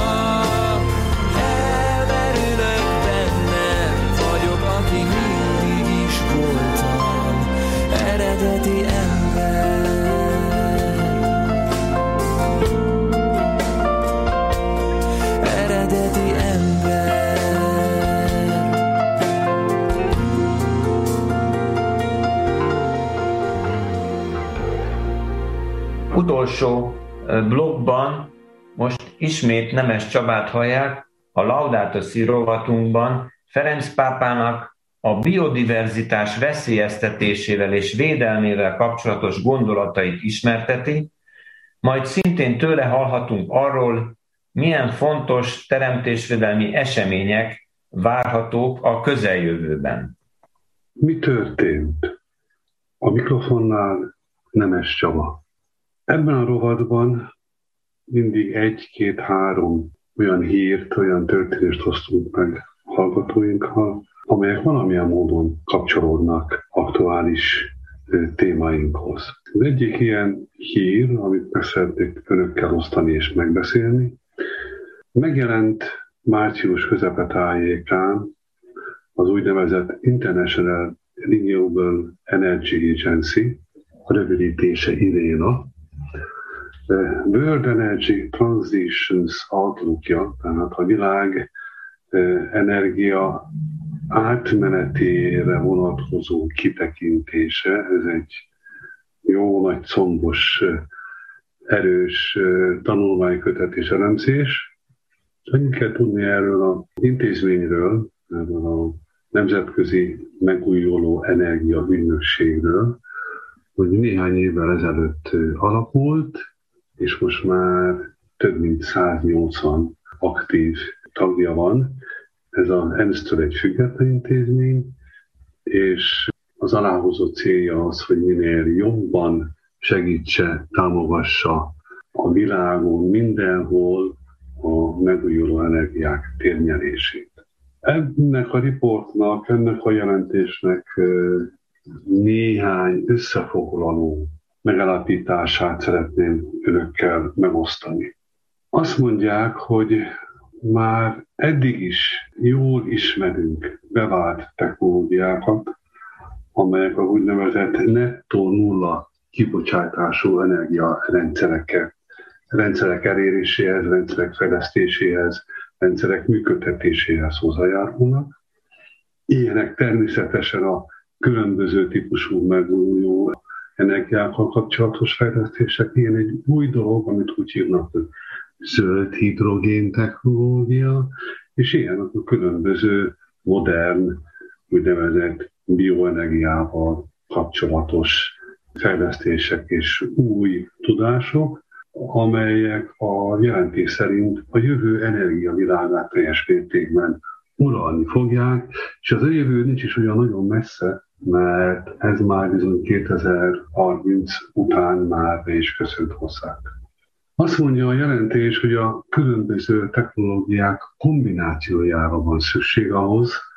Speaker 7: elmerülök benned, vagyok, aki mindig is voltam, eredeti ember. Eredeti ember.
Speaker 1: Utolsó ö, blogban most ismét Nemes Csabát hallják, a Laudato Si rovatunkban Ferenc pápának a biodiverzitás veszélyeztetésével és védelmével kapcsolatos gondolatait ismerteti, majd szintén tőle hallhatunk arról, milyen fontos teremtésvédelmi események várhatók a közeljövőben.
Speaker 8: Mi történt? A mikrofonnál Nemes Csaba. Ebben a rovatban mindig egy-két-három olyan hírt, olyan történést hoztunk meg hallgatóinkkal, amelyek valamilyen módon kapcsolódnak aktuális témáinkhoz. Az egyik ilyen hír, amit meg szeretnék önökkel osztani és megbeszélni, megjelent március közepetájékán az úgynevezett International Renewable Energy Agency, a rövidítése IRENA, World Energy Transitions Outlookja, tehát a világ energia átmenetére vonatkozó kitekintése, ez egy jó nagy combos, erős tanulmánykötet és elemzés. Annyit kell tudni erről az intézményről, erről a Nemzetközi Megújuló Energia Ügynökségről, hogy néhány évvel ezelőtt alakult, és most már több mint száznyolcvan aktív tagja van. Ez az é en es té-től egy független intézmény, és az aláhozott célja az, hogy minél jobban segítse, támogassa a világon mindenhol a megújuló energiák térnyerését. Ennek a riportnak, ennek a jelentésnek néhány összefoglaló megállapítását szeretném önökkel megosztani. Azt mondják, hogy már eddig is jól ismerünk bevált technológiákat, amelyek a úgynevezett nettó nulla kibocsátású energiarendszerek rendszerek eléréséhez, rendszerek fejlesztéséhez, rendszerek működtetéséhez hozzájárulnak. Ilyenek természetesen a különböző típusú megújuló energiákkal kapcsolatos fejlesztések. Ilyen egy új dolog, amit úgy hívnak, hogy zöld hidrogén technológia, és ilyen a különböző modern, úgynevezett bioenergiával kapcsolatos fejlesztések és új tudások, amelyek a jelentés szerint a jövő energiavilágát teljes mértékben uralni fogják, és az a jövő nincs is olyan nagyon messze, mert ez már bizony kétezer-harminc után már be is köszönt hozzá. Azt mondja a jelentés, hogy a különböző technológiák kombinációjára van szükség ahhoz,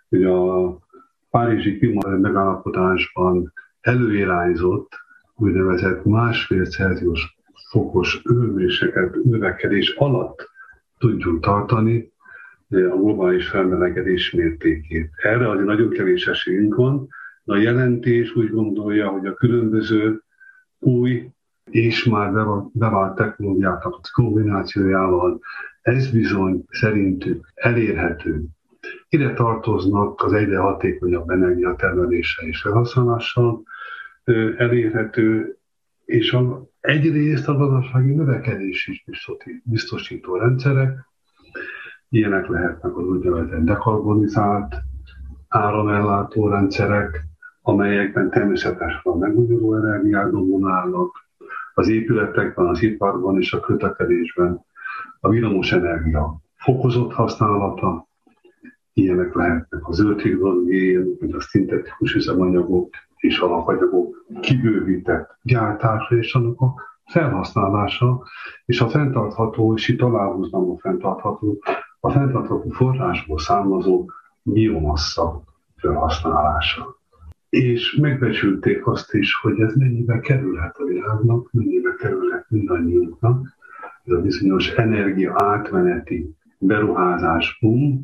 Speaker 8: hogy a párizsi klíma megállapodásban előirányzott úgynevezett másfél Celsius fokos hőmérséklet növekedés alatt tudjuk tartani a globális felmelegedés mértékét. Erre azért nagyon kevés esélyünk van, de a jelentés úgy gondolja, hogy a különböző új és már bevált technológiáknak a kombinációjával ez bizony szerintük elérhető. Ide tartoznak az egyre hatékonyabb energiatermelése és felhasználással elérhető, és a, egyrészt a gazdasági növekedés is biztosító rendszerek. Ilyenek lehetnek az úgynevezett dekarbonizált áramellátó rendszerek, amelyekben természetesen a megújuló energiák dominálnak, az épületekben, az iparban és a közlekedésben a villamos energia fokozott használata, ilyenek lehetnek a zöld hidrogén, vagy a szintetikus üzemanyagok és alapanyagok kibővített gyártása és annak a felhasználása, és a fenntartható, és itt aláhúznám a fenntartható, a fenntartható forrásból származó biomassa felhasználása. És megbecsülték azt is, hogy ez mennyibe kerülhet a világnak, mennyibe kerülhet mindannyiunknak, ez a bizonyos energia átmeneti beruházás boom,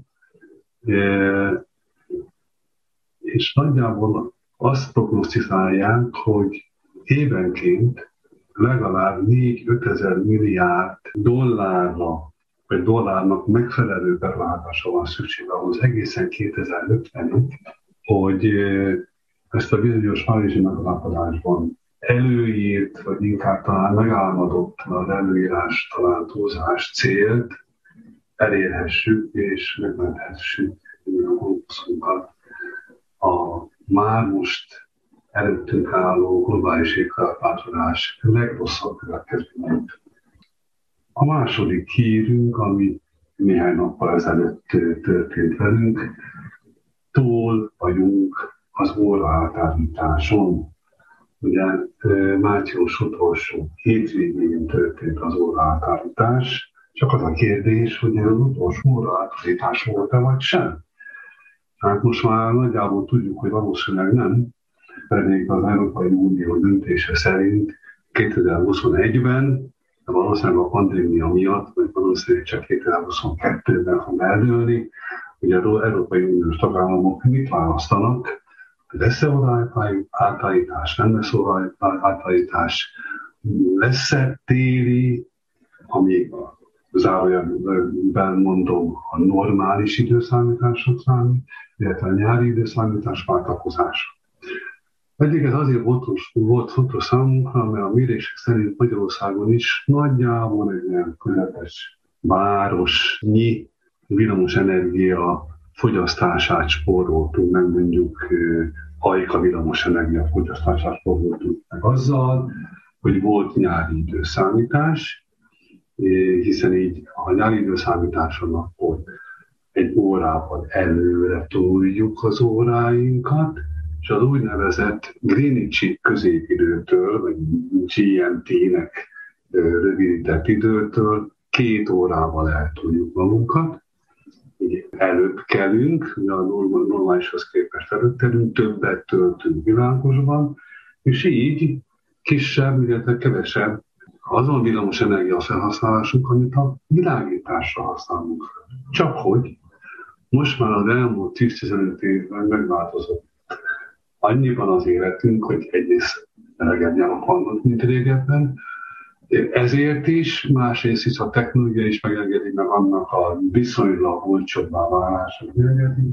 Speaker 8: és nagyjából azt prognosztizálják, hogy évenként legalább négy-öt ezer milliárd dollárra, vagy dollárnak megfelelő beruházásra van szükség ahhoz egészen kétezer-ötvenig, hogy ezt a bizonyos párizsi megállapodásban előírt, vagy inkább talán megálmodott az előírás, talán túlzás célt elérhessük, és megmenthessük a már most előttünk álló globális éghajlatváltozás legrosszabb következményeit. A második hírünk, ami néhány nappal ezelőtt történt velünk, túl vagyunk az óraátállításon. Ugye március utolsó hétvégén történt az óraátállítás, csak az a kérdés, hogy ez az utolsó óraátállítás volt-e vagy sem. Hát most már nagyjából tudjuk, hogy valószínűleg nem, pedig az Európai Unió döntése szerint kétezer-huszonegyben, de valószínűleg a pandémia miatt, vagy valószínűleg csak kétezer-huszonkettőben fog eldőlni, hogy az Európai Uniós tagállamok mit választanak, lesz-e óraátállítás, nem lesz óraátállítás, lesz-e téli, ami zárójelben mondom a normális időszámításot számít, illetve a nyári időszámítás váltakozása. Eddig ez azért volt, volt fontos számunkra, mert a mérések szerint Magyarországon is nagyjából egy ilyen közepes városnyi villamos energia fogyasztását spóroltunk, meg mondjuk Ajka villamos energia fogyasztását spóroltunk meg azzal, hogy volt nyári időszámítás, hiszen így a nyári időszámításon akkor egy órával előre toljuk az óráinkat, és az úgynevezett Greenwichi középidőtől, vagy gé em té-nek rövidített időtől két órával eltoljuk magunkat. Így előbb kelünk, a normálishoz képest előbb kelünk, többet töltünk világosban, és így kisebb, illetve kevesebb azon villamos energia felhasználásunk, amit a világításra használunk. Csak hogy most már az elmúlt tíz-tizenöt évben megváltozott annyiban az életünk, hogy egyrészt elegebb nyelvek vannak, mint régebben, ezért is, másrészt is a technológia is megengedi, meg annak a viszonylag olcsóbbá válását megengedi,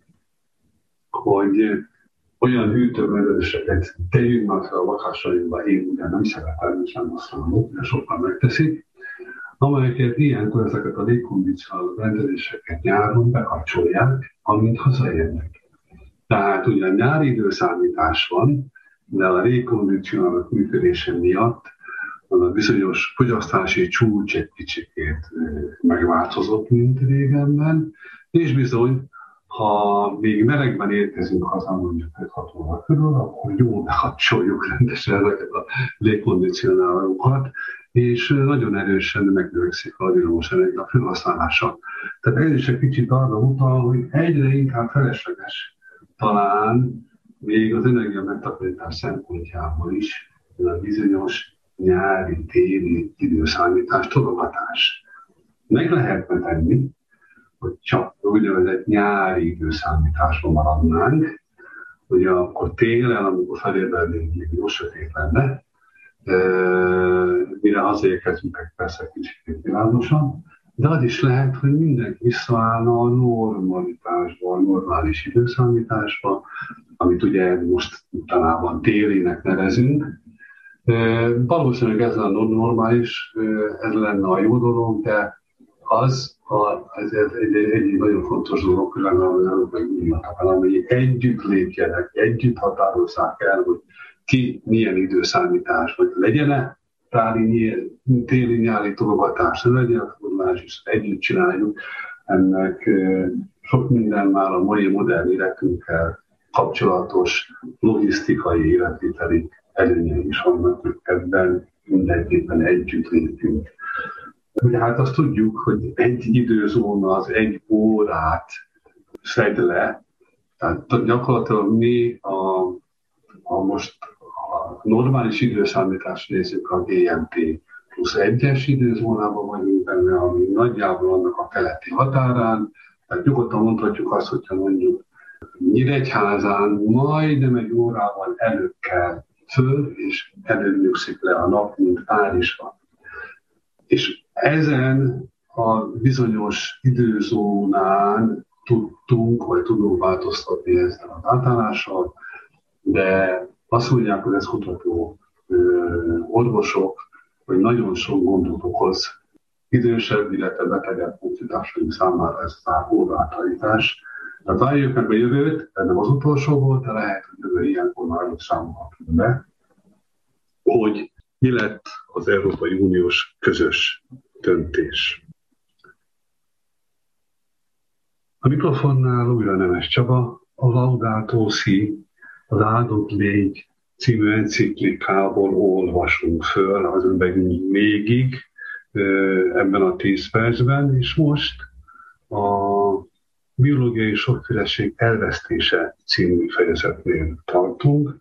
Speaker 8: hogy olyan hűtőmezőseket tegyünk már fel a lakásainkba, én ugye nem szeretem, és nem használom, de sokan megteszik, amelyeket ilyenkor ezeket a légkondicionáló rendeléseket nyáron bekapcsolják, amint hazaérnek. Tehát ugye nyári időszámítás van, de a légkondicionálók működése miatt az a bizonyos fogyasztási csúcs egy kicsikét megváltozott, mint régenben, és bizony, ha még melegben érkezünk haza, mondjuk öt-hat óra körül, akkor jól bekapcsoljuk rendesen ezeket a légkondicionálókat, és nagyon erősen megnövekszik a villamosenergia felhasználása. Tehát ez is egy kicsit arra utal, hogy egyre inkább felesleges talán még az energia megtakarítás szempontjából is a bizonyos nyári-téli időszámítás, tologatás. Meg lehetne tenni, hogy csak úgynevezett nyári időszámításban maradnánk, ugye akkor télen, amikor felébrednénk, még jó sötét lenne, mire hazérkezünk meg persze kicsit világosan, de az is lehet, hogy mindenki visszaállna a normalitásba, a normális időszámításba, amit ugye most talán télének nevezünk. Valószínűleg ez lenne a normális, ez lenne a jó dolog, de az a, ez egy, egy, egy nagyon fontos dolog, hogy ami együtt lépjenek, együtt határozzák el, hogy ki milyen időszámítás, vagy legyen-e táli, téli, nyári tologatás, ne legyen a fordulás, és együtt csináljuk. Ennek sok minden már a mai modern életünkkel kapcsolatos logisztikai életviteli előnyei is vannak, hogy ebben mindenképpen együtt lépünk. Ugye hát azt tudjuk, hogy egy időzóna az egy órát fed le, tehát gyakorlatilag mi a, a most a normális időszámítást nézzük, a gé em té plusz egyes időzónában vagyunk benne, ami nagyjából annak a keleti határán, tehát nyugodtan mondhatjuk azt, hogyha mondjuk Nyíregyházán majdnem egy órával előbb kell föl, és előbb nyugszik le a nap, mint Párizsban. És ezen a bizonyos időzónán tudtunk, vagy tudunk változtatni ezzel az átállással, de azt mondják, hogy ez kutató orvosok, hogy nagyon sok gondot okoz idősebb, illetve betegebb honfitársaink számára ez az óraátállítás. Tehát várjuk meg a jövőt, ez nem az utolsó volt, de lehet, hogy jövő ilyenkor már számolhatunk be, hogy mi lett az Európai Uniós közös döntés. A mikrofonnál újra Nemes Csaba, a Laudato Si, az Áldott Légy című enciklikából olvasunk föl az önbegünk végig ebben a tíz percben, és most a biológiai sokféleség elvesztése című fejezetnél tartunk.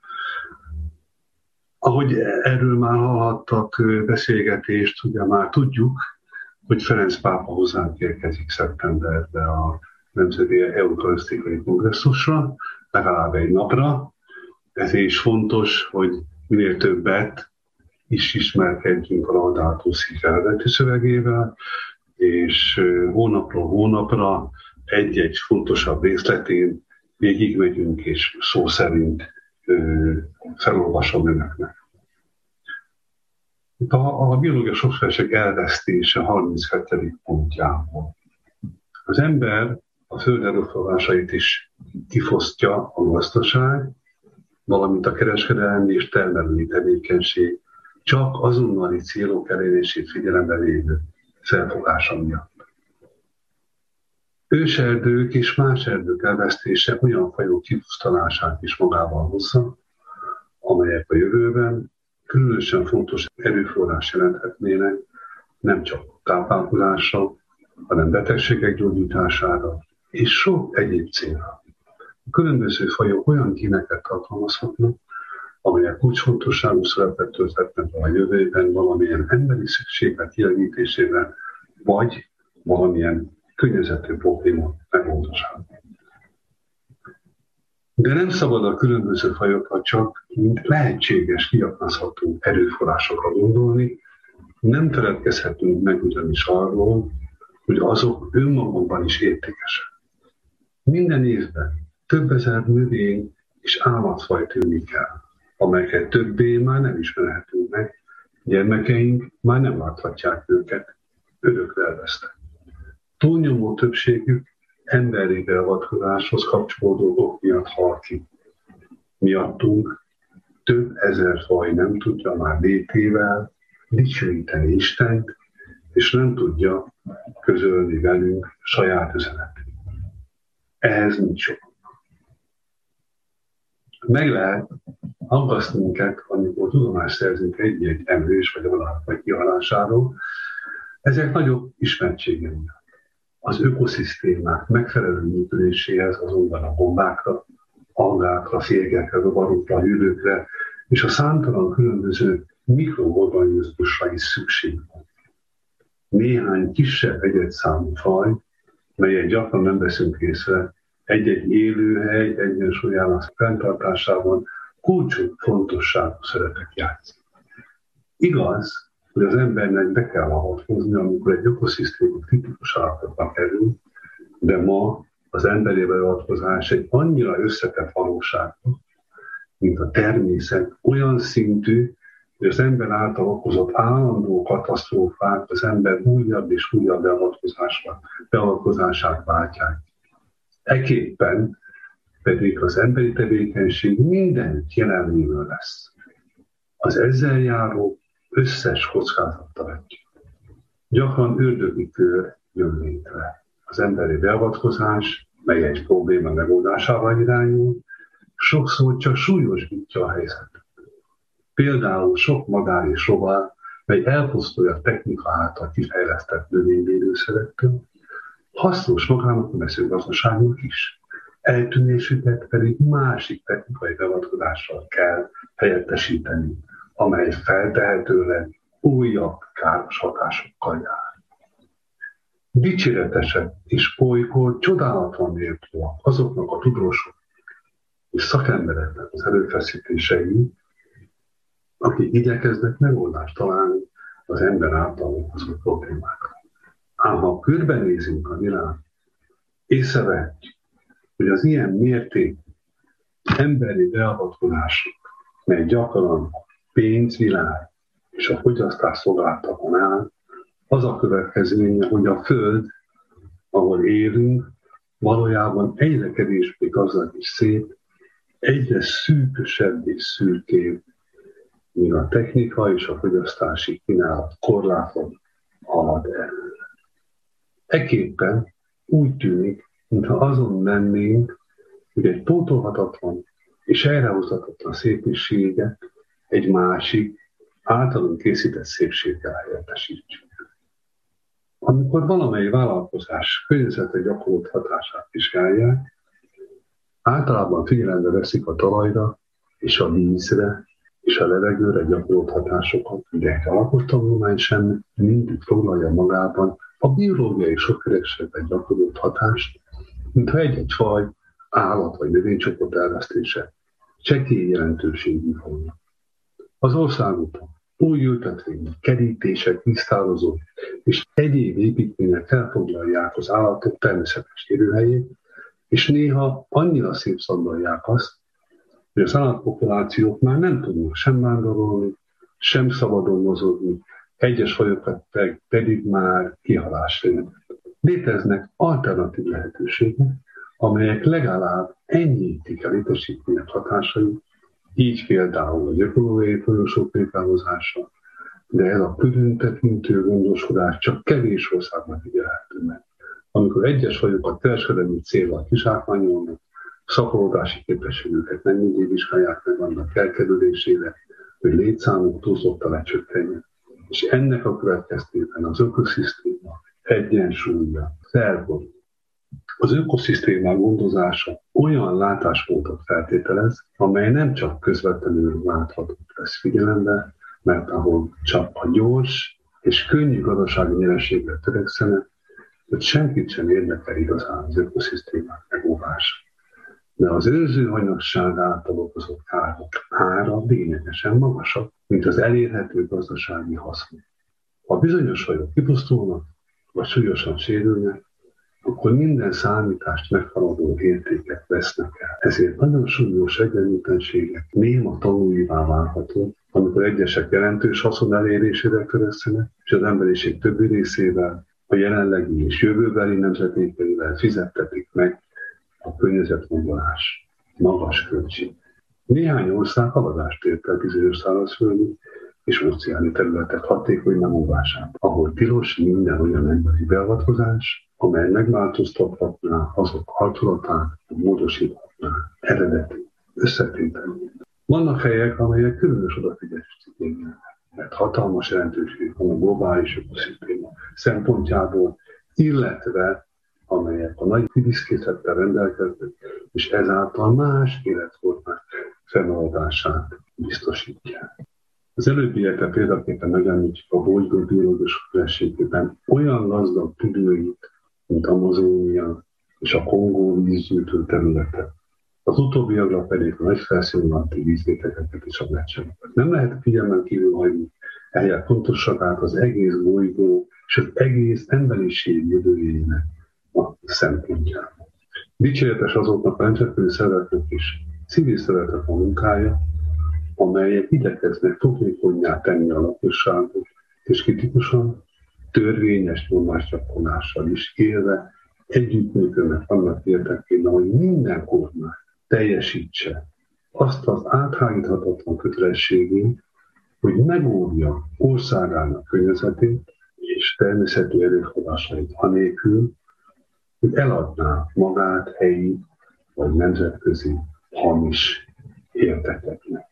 Speaker 8: Ahogy erről már hallhattak beszélgetést, ugye már tudjuk, hogy Ferenc pápa hozzánk érkezik szeptemberben a Nemzeti Eukarisztikai Kongresszusra, legalább egy napra. Ezért is fontos, hogy minél többet is ismerkedjünk a Laudato Si eredeti szövegével, és hónapról hónapra egy-egy fontosabb részletén végigmegyünk, és szó szerint felolvasom önöknek. A, a biológia sokféleség elvesztése harminchét. pontjából. Az ember a föld erőforrásait is kifosztja a gazdaság, valamint a kereskedelmi és termelői tevékenység csak azonnali célok elérését figyelembe vévő felfogása miatt. Őserdők és más erdők elvesztése olyan fajok kipusztulását is magával hozza, amelyek a jövőben különösen fontos erőforrás jelenthetnének nem csak táplálkozásra, hanem betegségek gyógyítására és sok egyéb célra. A különböző fajok olyan gíneket tartalmazhatnak, amelyek kulcsfontosságú szerepet tölthetnek a jövőben valamilyen emberi szükséglet kielégítésében, vagy valamilyen környezeti probléma megoldásában. De nem szabad a különböző fajokat csak mint lehetséges, kiaknázható erőforrásokra gondolni, nem feledkezhetünk meg ugyanis arról, hogy azok önmagukban is értékesek. Minden évben több ezer növény és állatfaj tűnik el, amelyeket többé már nem ismerhetünk meg, gyermekeink már nem láthatják őket, örökre elvesztek. Túlnyomó többségük emberi beavatkozáshoz kapcsolódó dolgok miatt hal ki. Miattunk több ezer faj nem tudja már létével dicsőíteni Istent, és nem tudja közölni velünk saját üzenetét. Ehhez nincs sok. Meg lehet, aggaszt minket, amikor tudomást szerzünk egy-egy emlős vagy alap vagy kihalásáról, ezek nagyobb ismertsége miatt. Az ökoszisztémák megfelelő működéséhez azonban a gombákra, algákra, férgekre, rovarokra, hűlőkre és a számtalan különböző mikroorganizmusra is szükség van. Néhány kisebb egyedszámú faj, melyet gyakran nem veszünk észre, egy-egy élőhely egyensúlyának fenntartásában kulcsú fontosságú szerepet játszik. Igaz, hogy az embernek be kell avatkozni, amikor egy ökoszisztéma kritikus állapotba kerül, de ma az emberi beavatkozás egy annyira összetett valóság, mint a természet, olyan szintű, hogy az ember által okozott állandó katasztrófák az ember újabb és újabb beavatkozását váltják. Ekképpen pedig az emberi tevékenység mindenütt jelenlévő lesz. Az ezzel járó összes kockázattal együtt. Gyakran ördögi kör jön létre. Az emberi beavatkozás, mely egy probléma megoldásával irányul, sokszor csak súlyosbítja a helyzetet. Például sok madár és rovar, mely elpusztulja a technika által kifejlesztett növényvédőszerektől, hasznos magának a mezőgazdaságnak is. Eltűnésüket pedig másik technikai beavatkozással kell helyettesíteni, amely feltehetőleg újabb káros hatásokkal jár. Dicséretesek és olykor csodálatlan méltóak azoknak a tudósok és szakembereknek az erőfeszítései, akik igyekeznek megoldást találni az ember által okozott problémákra. Ám ha körbenézünk a világ, észrevehetjük, hogy az ilyen mértékű emberi beavatkozások, mely gyakran pénzvilág és a fogyasztás szolgáltatón áll, az a következménye, hogy a Föld, ahol élünk, valójában egyre kevésbé gazdag és szép, egyre szűkösebb és szürkébb, míg a technika és a fogyasztási kínálat korlátot halad előre. Ekképpen úgy tűnik, mintha azon mennénk, hogy egy pótolhatatlan és elrehozhatatlan szépséget egy másik, általunk készített szépséggel helyettesítsük. Amikor valamely vállalkozás környezetre gyakorolt hatását vizsgálják, általában figyelembe veszik a talajra és a vízre és a levegőre gyakorolt hatásokat, de a alakostanulmány sem mindig foglalja magában a biológiai sokféleségben gyakorolt hatást, mintha egy-egy faj, állat vagy növénycsoport elvesztése csekély jelentőségű volna. Az országokban új ültetvények, kerítések, víztározók és egyéb építmények elfoglalják az állatok természetes élőhelyét, és néha annyira szétszabdalják azt, hogy az állatpopulációk már nem tudnak sem vándorolni, sem szabadon mozogni, egyes fajokat pedig már kihalásra jönnek. Léteznek alternatív lehetőségek, amelyek legalább enyhítik a létesítmények hatásait, így például a ökológiai folyosók létrehozása, de ez a különtekintő gondoskodás csak kevés országban figyelhető meg. Amikor egyes fajokat kereskedelmi célral kizsákmányolnak, szaporodási képességüket nem mindig vizsgálják meg annak elkerülésére, hogy létszámuk túlzottan lecsökkenjen. És ennek a következtében az ökoszisztéma egyensúlya felborul. Az ökoszisztémák gondozása olyan látásmódot feltételez, amely nem csak közvetlenül látható vesz figyelembe, mert ahol csak a gyors és könnyű gazdasági nyereségre törekszenek, hogy senkit sem érdekel igazán az ökoszisztémák megóvása. De az őrző hanyagság által okozott károk ára lényegesen magasabb, mint az elérhető gazdasági haszon. Ha bizonyos fajok kipusztulnak, vagy súlyosan sérülnek, akkor minden számítást meghaladó értéket vesznek el. Ezért nagyon súlyos egyenlőtlenségek néma tanúivá válható, amikor egyesek jelentős haszon elérésére törekszenek, és az emberiség többi részével, a jelenlegi és jövőbeli nemzetékeivel fizettetik meg a környezetmondolás magas költség. Néhány ország haladást ért el bizonyos szárazföldi és óceáni területek hatékony megóvásában, ahol tilos minden olyan emberi beavatkozás, amely megváltoztathatná azok arculatát, módosíthatná eredeti összetételét. Vannak helyek, amelyek különös odafigyelést igényelnek, mert hatalmas jelentőség van a globális ökoszisztéma szempontjából, illetve amelyek a nagy vízkészlettel rendelkeznek, és ezáltal más életformák fennmaradását biztosítják. Az előbbiekben példaképpen megemlítjük a bolygó biológus felségében olyan gazdag tüdőit, mint Amazónia és a Kongó vízgyűjtő területe. Az utóbbiakra pedig a nagy felszín alatti vízrétegeket és a gleccsereket. Nem lehet figyelmen kívül hagyni ehelyek fontosságát az egész bolygó és az egész emberiség jövőjének a szempontjából. Dicséretes azoknak a nemzetközi szervezetnek is civil szervezetek a munkája, amelyek igyekeznek fogékonnyá tenni a lakosságot, és kritikusan törvényes nyomásgyakorlással is élve együttműködnek annak érdekében, hogy minden kormány teljesítse azt az áthágíthatatlan kötelességét, hogy megóvja országának környezetét és természeti erőforrásait anélkül, hogy eladná magát helyi vagy nemzetközi hamis érdekeknek.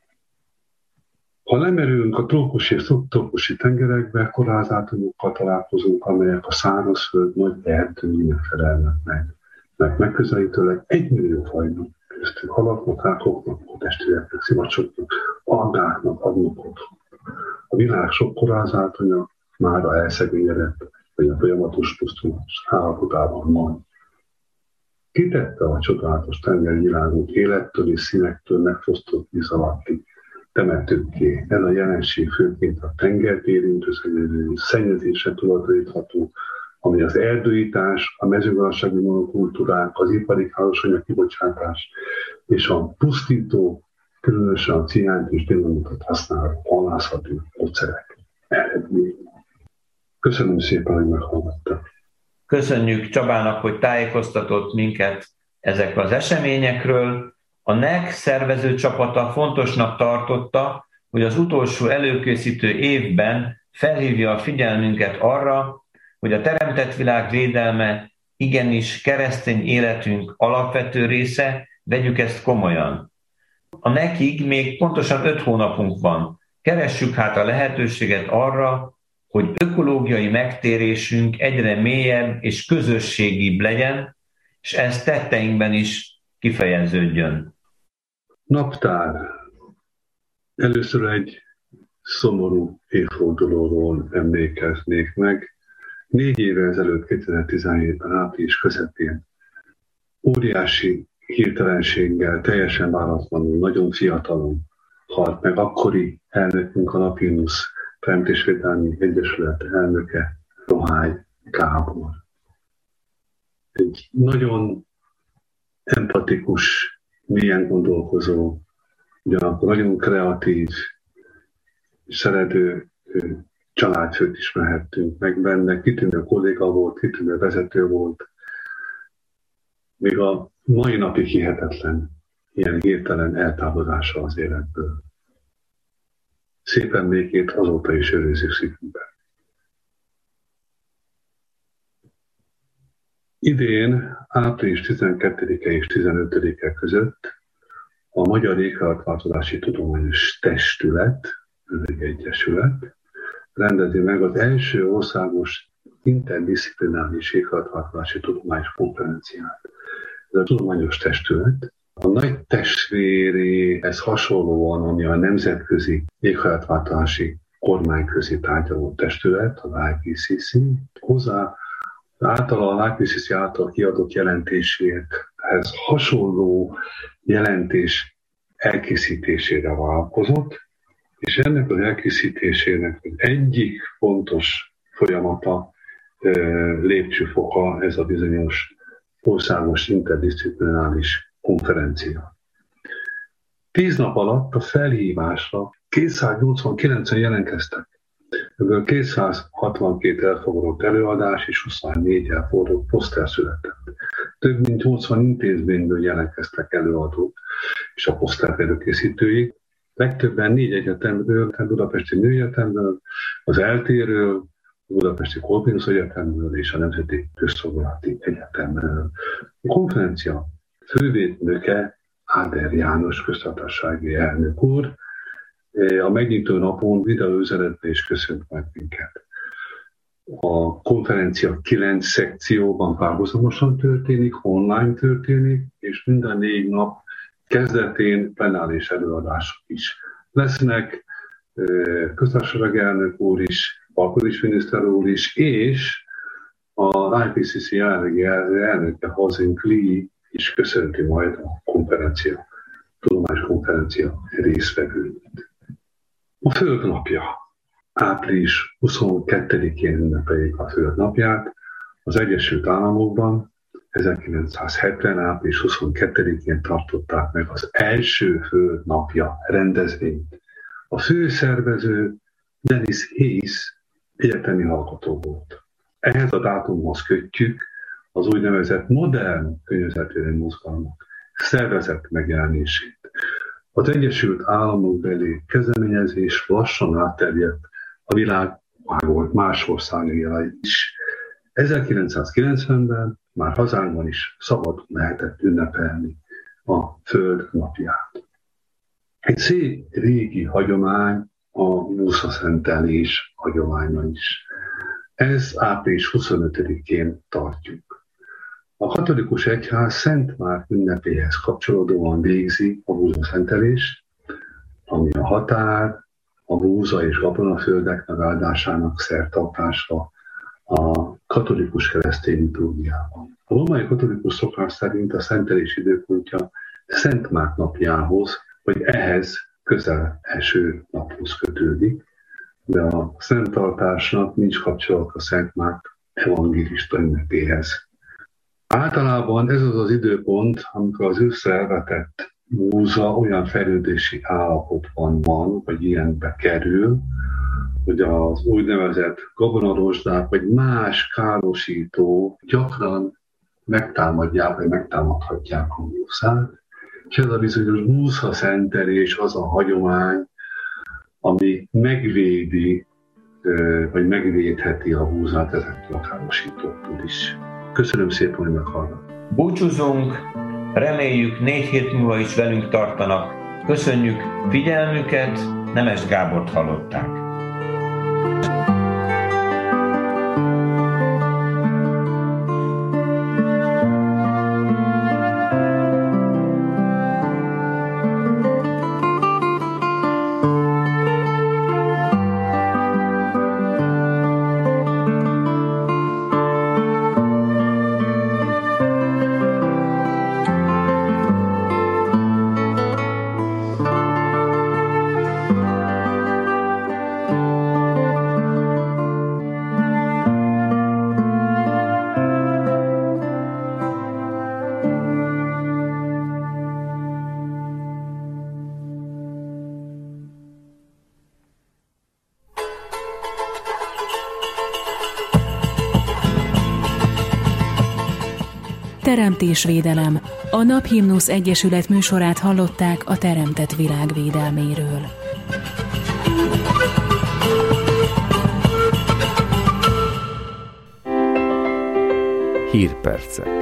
Speaker 8: Ha lemerülünk a trópusi és szubtrópusi tengerekbe, korázátomokkal találkozunk, amelyek a szárazföld nagy erdőinek felelnek meg, mert megközelítőleg egymillió fajnak, köztük halaknak, rákoknak, testvéreknek, szivacsoknak, algáknak adnak otthon. A világ sok korázátonya már a elszegényedett, vagy a folyamatos pusztulás állapotában van. Kitette a csodálatos tengeri világot élettől és színektől megfosztott víz alatti temetőkké. Ez a jelenség főként a tengert érintő szennyezésre tulajdonítható, ami az erdőítás, a mezőgazdasági monokultúrák, az ipari károsanyag kibocsátás és a pusztító, különösen a ciánt és dinamitot használó halászati módszerek eredménye. Köszönöm szépen, hogy meghallgattak.
Speaker 1: Köszönjük Csabának, hogy tájékoztatott minket ezekről az eseményekről. A en e ká szervező csapata fontosnak tartotta, hogy az utolsó előkészítő évben felhívja a figyelmünket arra, hogy a teremtett világ védelme igenis keresztény életünk alapvető része, vegyük ezt komolyan. A nekig még pontosan öt hónapunk van. Keressük hát a lehetőséget arra, hogy ökológiai megtérésünk egyre mélyebb és közösségibb legyen, és ez tetteinkben is kifejeződjön.
Speaker 8: Naptár. Először egy szomorú évfordulóról emlékeznék meg. Négy éve ezelőtt, kétezer-tizenhétben április közepén óriási hirtelenséggel, teljesen váratlanul, nagyon fiatalon halt meg akkori elnökünk, a Lapinus Teremtésvédelmi Egyesület elnöke, Rohály Gábor. Egy nagyon empatikus, mélyen gondolkozó, ugyanakkor nagyon kreatív, szerető családfőt ismerhettünk meg benne, kitűnő kolléga volt, kitűnő vezető volt. Még a mai napig hihetetlen ilyen hirtelen eltávozása az életből. Szép emlékét azóta is őrizzük szívünkben. Idén, április tizenkettedike és tizenötödike között a Magyar Éghajlatváltozási Tudományos Testület, ez egy egyesület, rendezi meg az első országos interdisziplináris éghajlatváltozási tudományos konferenciát. Ez a tudományos testület a nagy testvéréhez hasonlóan, ami a Nemzetközi Éghajlatváltozási Kormányközi Tárgyaló Testület, az I P C C, hozzá által a I P C C által kiadott jelentéséhez hasonló jelentés elkészítésére vállalkozott, és ennek az elkészítésének az egyik fontos folyamata, lépcsőfoka ez a bizonyos országos interdisziplináris konferencia. Tíz nap alatt a felhívásra kétszáznyolcvankilencen jelentkeztek. Ebből kétszázhatvankét elfogadott előadás és huszonnégy elfogadott poszter született. Több mint nyolcvan intézményből jelentkeztek előadók és a poszter előkészítői. Legtöbben négy egyetemről, a Budapesti Nőegyetemről, az eltéről, a Budapesti Corvinus Egyetemről és a Nemzeti Közszolgálati Egyetemről. A konferencia fővédnöke Áder János köztársasági elnök úr. A megnyitó napon videóüzenetben is köszönt meg minket. A konferencia kilenc szekcióban párhuzamosan történik, online történik, és minden négy nap kezdetén plenáris előadások is lesznek. Köztársasági elnök úr is, Palkovics miniszter úr is, és a I P C C jelenlegi elnöke Hazink Lee is köszönti majd a konferencia, tudományos konferencia résztvevőit. A Föld napja. április huszonkettedikén ünnepeljék a Föld napját. Az Egyesült Államokban ezerkilencszázhetven. április huszonkettedikén tartották meg az első Föld napja rendezvényt. A főszervező Dennis Hayes egyetemi hallgató volt. Ehhez a dátumhoz kötjük az úgynevezett modern környezetvédelmi mozgalmak szervezett megjelenését. Az Egyesült Államok beli kezdeményezés lassan átterjedt a világ más országokra is. ezerkilencszázkilencvenben már hazánkban is szabad lehetett ünnepelni a Föld napját. Egy szép régi hagyomány a búszaszentelés hagyománya is. Ez április huszonötödikén tartjuk. A katolikus egyház Szent Márk ünnepéhez kapcsolódóan végzi a búzaszentelést, ami a határ, a búza és gabonaföldek megáldásának szertartása a katolikus keresztény liturgiában. A római katolikus szokás szerint a szentelés időpontja Szent Márk napjához, vagy ehhez közel eső naphoz kötődik, de a szenttartásnak nincs kapcsolat a Szent Márk evangélista ünnepéhez. Általában ez az az időpont, amikor az összeelvetett búza olyan fejlődési állapotban van, vagy ilyenbe kerül, hogy az úgynevezett gabonarosdák, vagy más károsító gyakran megtámadják, vagy megtámadhatják a búzát. És ez a bizonyos búzaszentelés az a hagyomány, ami megvédi, vagy megvédheti a búzát ezektől a károsítóktól is. Köszönöm szépen, hogy meghallgattak.
Speaker 1: Búcsúzunk, reméljük négy hét múlva is velünk tartanak. Köszönjük figyelmüket, Nemes Gábort hallották.
Speaker 9: Teremtésvédelem. A Naphimnusz Egyesület műsorát hallották a teremtett világ védelméről.
Speaker 10: Hírpercek.